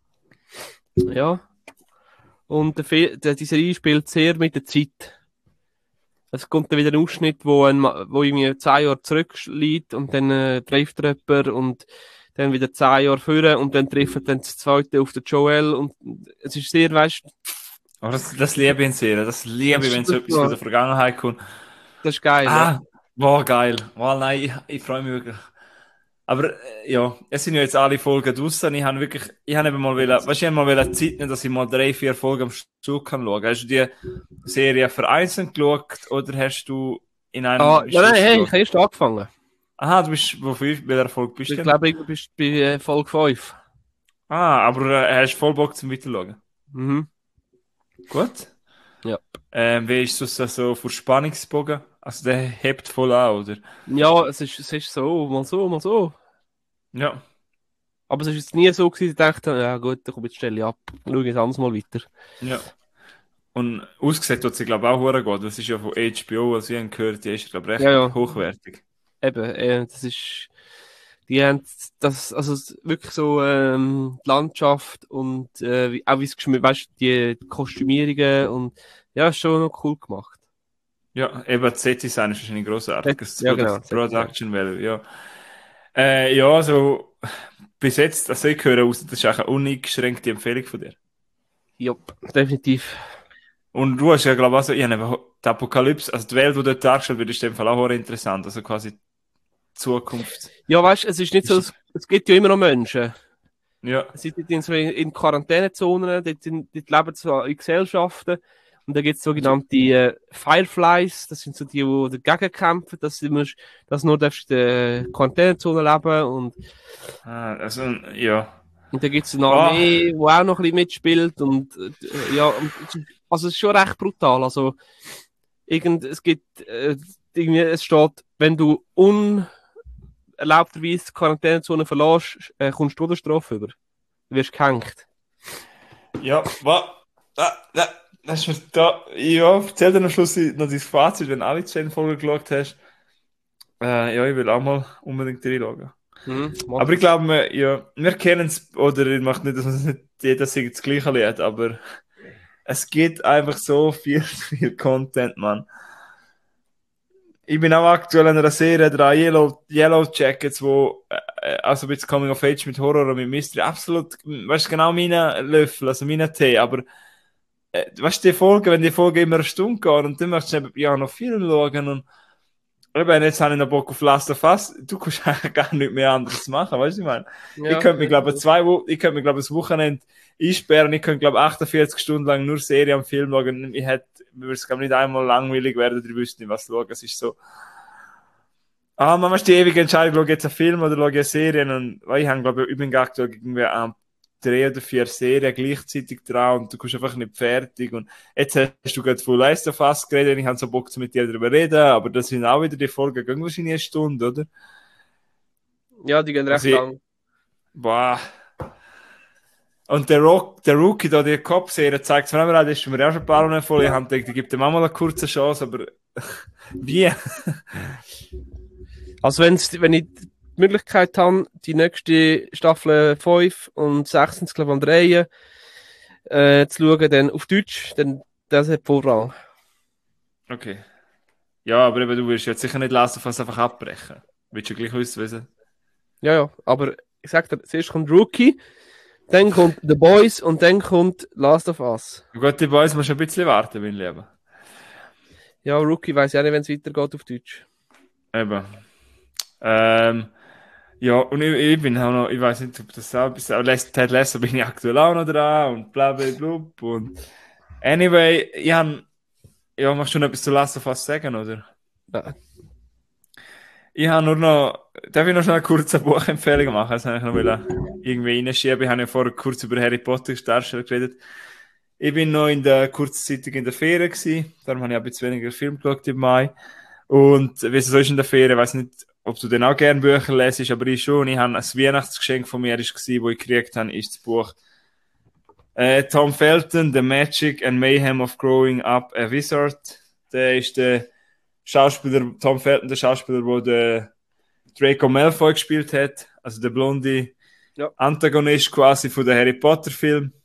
Ja. Und die Serie spielt sehr mit der Zeit. Es kommt dann wieder ein Ausschnitt, wo irgendwie 10 Jahre zurückliegt und dann trifft er jemanden und dann wieder 10 Jahre vorher und dann trifft dann das zweite auf den Joel und es ist sehr, weißt du. Oh, das liebe ich in Serien. Das liebe ich, wenn so etwas aus der Vergangenheit kommt. Das ist geil, ja. Wow, geil. Wow, nein, ich freue mich wirklich. Aber ja, es sind ja jetzt alle Folgen draussen. Ich habe eben mal Zeit nehmen, dass ich mal 3, 4 Folgen am Stück kann schauen. Hast du die Serie vereinzelt geschaut oder hast du in einem... Nein, ich habe erst angefangen. Aha, du bist, welcher Folge bist du denn? Ich glaube, du bist bei Folge 5. Aber hast du voll Bock zum Weiterschauen? Mhm. Gut. Ja. Wie ist es so für Spannungsbogen? Also der hebt voll an, oder? Ja, es ist so, mal so, mal so. Ja. Aber es ist jetzt nie so gewesen, dass ich dachte, ja gut, dann komm, jetzt stelle ich ab. Schau jetzt anders mal weiter. Ja. Und ausgesehen tut sie, glaube ich, auch verdammt gut. Das ist ja von HBO, was ich habe gehört, die ist, glaube ich, recht hochwertig. Eben, das ist... Die haben das, also wirklich so die Landschaft und auch wie es geschmückt, weißt du, die Kostümierungen und ja, ist schon noch cool gemacht. Ja, eben das Set-Design ist wahrscheinlich grossartig. Ja, genau. Production Value, ja. Ja, also bis jetzt, also ich höre aus, das ist auch eine uneingeschränkte Empfehlung von dir. Ja, definitiv. Und du hast ja, glaube ich, also, die Apokalypse, also die Welt, die dort dargestellt wird, ist in dem Fall auch interessant, also quasi Zukunft. Ja, weißt du, es ist nicht so, es gibt ja immer noch Menschen. Ja. Sie sind so in Quarantänezonen, dort leben so in Gesellschaften. Und da gibt es sogenannte Fireflies, das sind so die dagegen kämpfen, dass nur darfst in der Quarantänezone leben und... Also, ja. Und dann gibt es eine Boah. Armee, die auch noch ein bisschen mitspielt. Und ja, also es ist schon recht brutal. Also, es steht, wenn du unerlaubterweise die Quarantänezone verlässt, kommst du Todesstrafe über. Du wirst gehängt. Ja, das ist mir da. Ja, erzähl dir am Schluss noch dein Fazit, wenn du alle 10 Folgen geschaut hast. Ja, ich will auch mal unbedingt reinschauen. Mach Aber ich das. glaube, wir kennen es, oder ich mache nicht, dass nicht jeder singt das gleiche Lied, aber es gibt einfach so viel Content, Mann. Ich bin auch aktuell an einer Serie, drei Yellow Jackets, wo, also ein bisschen Coming of Age mit Horror und mit Mystery, absolut, weißt du, genau mein Löffel, also mein Tee, aber, weißt du, wenn die Folge immer eine Stunde geht und dann möchtest du ja noch Film schauen und, eben, jetzt habe ich noch Bock auf Last of Us, du kannst eigentlich gar nichts mehr anderes machen, weißt du, ich meine? Ich Ja, könnte mich, glaube ich, das Wochenende einsperren, ich könnte, glaube ich, 48 Stunden lang nur Serie am Film schauen, mir würde es, glaube ich, nicht einmal langweilig werden, ich wüsste nicht, was schauen, es ist so, man muss die ewige Entscheidung, schaue ich jetzt einen Film oder schaue ich eine Serie und, weil ich habe, glaube ich, bin aktuell irgendwie an 3 oder 4 Serien gleichzeitig dran und du kommst einfach nicht fertig und jetzt hast du gerade von Last of Us geredet und ich habe so Bock, mit dir darüber reden, aber das sind auch wieder die Folgen, gehen wahrscheinlich eine Stunde, oder? ja, die gehen recht Also ich, lang. boah. Und der Rookie da, die Cop-Serie zeigt es mir auch, das ist mir auch schon ein paar Mal voll. Ich habe gedacht, ich gebe dem auch mal eine kurze Chance, aber wie? Also wenn ich die Möglichkeit habe, die nächste Staffel 5 und 6 sind es, glaube ich, am Drehen, zu schauen, dann auf Deutsch, dann das hat Vorrang. Okay. Ja, aber eben, du wirst jetzt sicher nicht lassen, falls einfach abbrechen. Willst du gleich wissen? Ja, ja, aber ich sag dir, zuerst kommt Rookie, dann kommt The Boys und dann kommt Last of Us. Gut, die Boys musst du ein bisschen warten, mein Lieber. Ja, Rookie weiß ja nicht, wenn es weitergeht auf Deutsch. Eben. Ähm, ja, und ich bin auch noch, ich weiß nicht, ob das auch bis Ted Lasso bin ich aktuell auch noch dran und bla bla blub. Und anyway, ja, machst du noch etwas zu Last of Us sagen, oder? Ja, Ich habe nur noch, darf ich noch schnell eine kurze Buchempfehlung machen? Das habe ich noch irgendwie reinschieben. Ich habe ja vorher kurz über Harry Potter Darsteller geredet. Ich bin noch kurzzeitig in der Ferien gewesen. Darum habe ich ein bisschen weniger Film geschaut im Mai. Und wie es so ist in der Ferien, ich weiß nicht, ob du denn auch gerne Bücher lesest, aber ich schon. Ich habe ein Weihnachtsgeschenk von mir, das ich gekriegt habe, ist das Buch Tom Felton, The Magic and Mayhem of Growing Up a Wizard. Der ist der Schauspieler, Tom Felton, der Schauspieler, der Draco Malfoy gespielt hat, also der blonde ja. Antagonist quasi von der Harry Potter Film.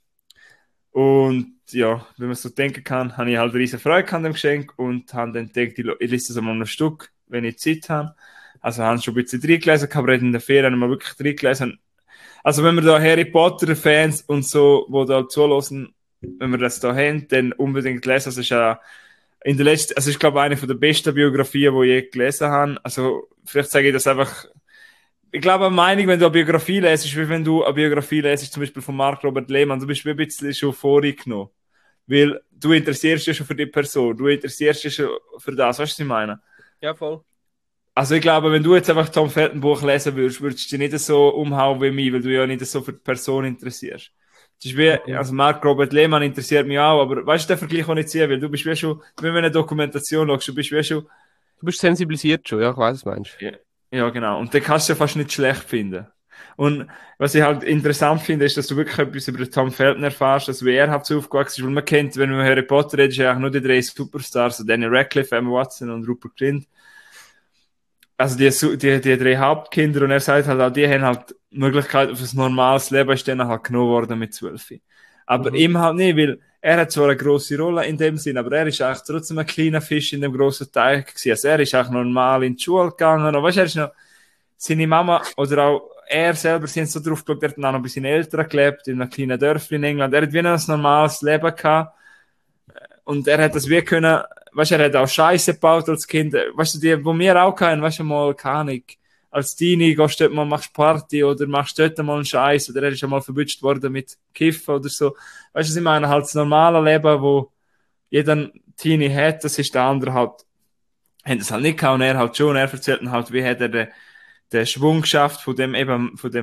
Und ja, wenn man so denken kann, habe ich halt riesen Freude an dem Geschenk und habe dann gedacht, ich lese das einmal ein Stück, wenn ich Zeit habe. Also habe schon ein bisschen reingelesen, aber in der Ferien habe ich mal wirklich reingelesen. Also wenn wir da Harry Potter Fans und so, wo da zulassen, wenn wir das da haben, dann unbedingt lesen. Also ist ja in der letzten, also ich glaube eine von der besten Biografien, die ich je gelesen habe. Also vielleicht sage ich das einfach. Ich glaube, eine Meinung, wenn du eine Biografie lesest, ist wie wenn du eine Biografie lesest, zum Beispiel von Mark Robert Lehmann, du bist wie ein bisschen schon vorgenommen. Weil du interessierst dich schon für die Person, du interessierst dich schon für das, weißt du, was ich meine? Ja, voll. Also ich glaube, wenn du jetzt einfach Tom Felton Buch lesen würdest, würdest du dich nicht so umhauen wie mich, weil du ja nicht so für die Person interessierst. Das ist wie, also Mark Robert Lehmann interessiert mich auch, aber weißt du, den Vergleich kann ich nicht ziehen, weil du bist wie schon, wenn du eine Dokumentation schaust, du bist wie schon... Du bist sensibilisiert schon, ja, ich weiß, was du meinst. Ja, ja, genau. Und den kannst du ja fast nicht schlecht finden. Und was ich halt interessant finde, ist, dass du wirklich etwas über den Tom Felton erfährst, also wie er halt so aufgewachsen ist, weil man kennt, wenn man Harry Potter redet, ist ja eigentlich nur die 3 Superstars, also Daniel Radcliffe, Emma Watson und Rupert Grint. Also die 3 Hauptkinder und er sagt halt auch, die haben halt die Möglichkeit auf ein normales Leben, ist dann halt genommen worden mit 12. Aber ihm halt nicht, weil er hat zwar eine grosse Rolle in dem Sinn, aber er ist eigentlich trotzdem ein kleiner Fisch in dem grossen Teich gewesen. Also er ist eigentlich normal in die Schule gegangen und weißt, er ist noch, seine Mama oder auch er selber sind so drauf geschaut, er hat noch ein bisschen älter gelebt, in einem kleinen Dörfli in England. Er hat wie ein normales Leben gehabt und er hat das wie können, weißt du, er hat auch Scheiße gebaut als Kind. Weißt du, die, wo wir auch kennen, weißt du, mal, keine Ahnung, als Teenie gehst du dort mal, machst Party oder machst dort mal einen Scheiß oder er ist schon mal verwünscht worden mit Kiffen oder so. Weißt du, was ich meine? Halt das normale Leben, wo jeder Teenie hat, das ist der andere halt, hat das halt nicht gehabt und er halt schon, er erzählt dann halt, wie hat er den Schwung geschafft von dem eben, von dem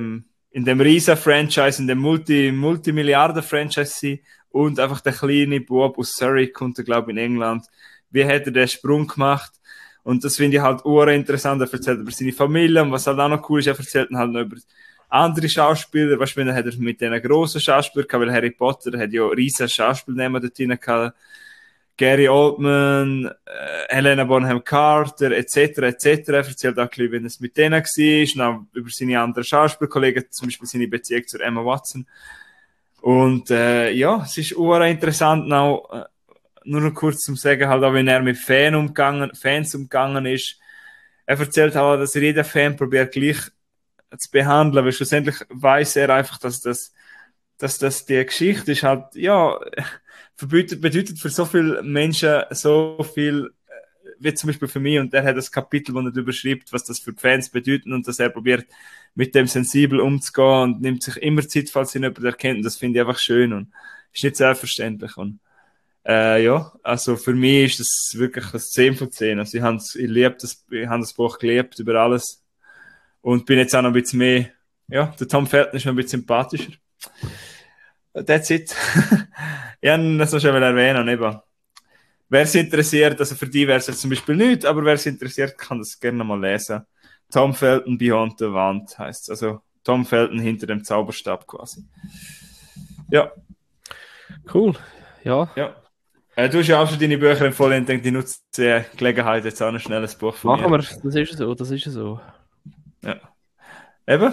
in dem riesen Franchise, in dem Multimilliarden-Franchise sein und einfach der kleine Bub aus Surrey kommt, glaube ich, in England. Wie hat er den Sprung gemacht? Und das finde ich halt urinteressant. Er erzählt über seine Familie und was halt auch noch cool ist, er erzählt halt noch über andere Schauspieler. Weißt du, dann hat er mit diesen grossen Schauspielern gehabt, weil Harry Potter hat ja riesen Schauspielnamen dort drin gehabt. Gary Oldman, Helena Bonham Carter, etc. Er erzählt auch ein bisschen, wie es mit denen war, und auch über seine anderen Schauspielkollegen, zum Beispiel seine Beziehung zu Emma Watson. Und ja, es ist interessant, auch, nur noch kurz zum Sagen, halt auch, wenn er mit Fans umgegangen ist. Er erzählt auch, dass er jeden Fan probiert gleich zu behandeln, weil schlussendlich weiß er einfach, dass das die Geschichte ist halt, ja, bedeutet für so viele Menschen so viel, wie zum Beispiel für mich, und er hat das Kapitel, wo er darüber schreibt, was das für die Fans bedeutet und dass er probiert, mit dem sensibel umzugehen und nimmt sich immer Zeit, falls ihn jemand erkennt, und das finde ich einfach schön und ist nicht selbstverständlich. Und ja, also für mich ist das wirklich ein 10 von 10. Also ich habe das Buch geliebt über alles und bin jetzt auch noch ein bisschen mehr, ja, der Tom Felton ist noch ein bisschen sympathischer. That's it. Ich wollte das noch schon erwähnen, eben. Wer es interessiert, also für die wäre es jetzt zum Beispiel nicht, aber wer es interessiert, kann das gerne mal lesen. Tom Felton Beyond the Wand heißt es. Also Tom Felton hinter dem Zauberstab quasi. Ja. Cool. Ja. Ja. Du hast ja auch schon deine Bücher empfohlen und denke, ich nutze die Gelegenheit jetzt auch noch schnell ein Buch von Machen mir. wir, das ist so. Ja. Eben.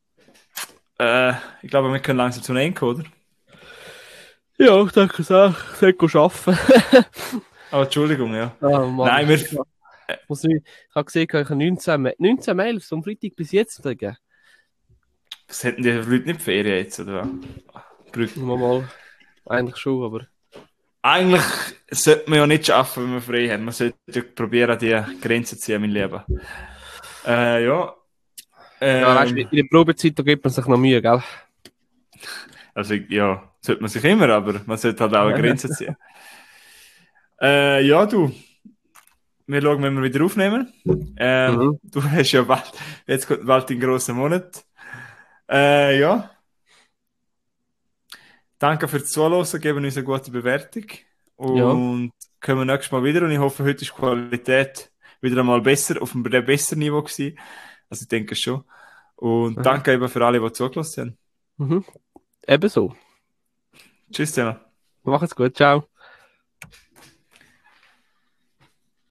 Ich glaube, wir können langsam zum Ende, oder? Ja, ich denke es auch. Ich sollte arbeiten. Oh, Entschuldigung, ja. Ah, Mann. Nein, ich habe gesehen, ich habe 19 Mails vom Freitag bis jetzt gegeben. Was hätten die Leute nicht Ferien jetzt, oder was? Mal. Eigentlich schon, aber... Eigentlich sollte man ja nicht schaffen, wenn man frei hat. Man sollte probieren, die Grenzen zu ziehen, mein Leben. Ja. ja, weißt du, in der Probezeit, da gibt man sich noch Mühe, gell? Also, ja, sollte man sich immer, aber man sollte halt auch eine Grenze ziehen. Ja, du. Wir schauen, wenn wir wieder aufnehmen. Du hast ja bald, jetzt kommt bald den grossen Monat. Ja. Danke fürs Zuhören, geben uns eine gute Bewertung. Und kommen nächstes Mal wieder. Und ich hoffe, heute ist die Qualität wieder einmal besser, auf einem besseren Niveau gewesen. Also ich denke schon. Und danke eben für alle, die zugelassen haben. Ebenso. Tschüss zusammen. Mach es gut, ciao.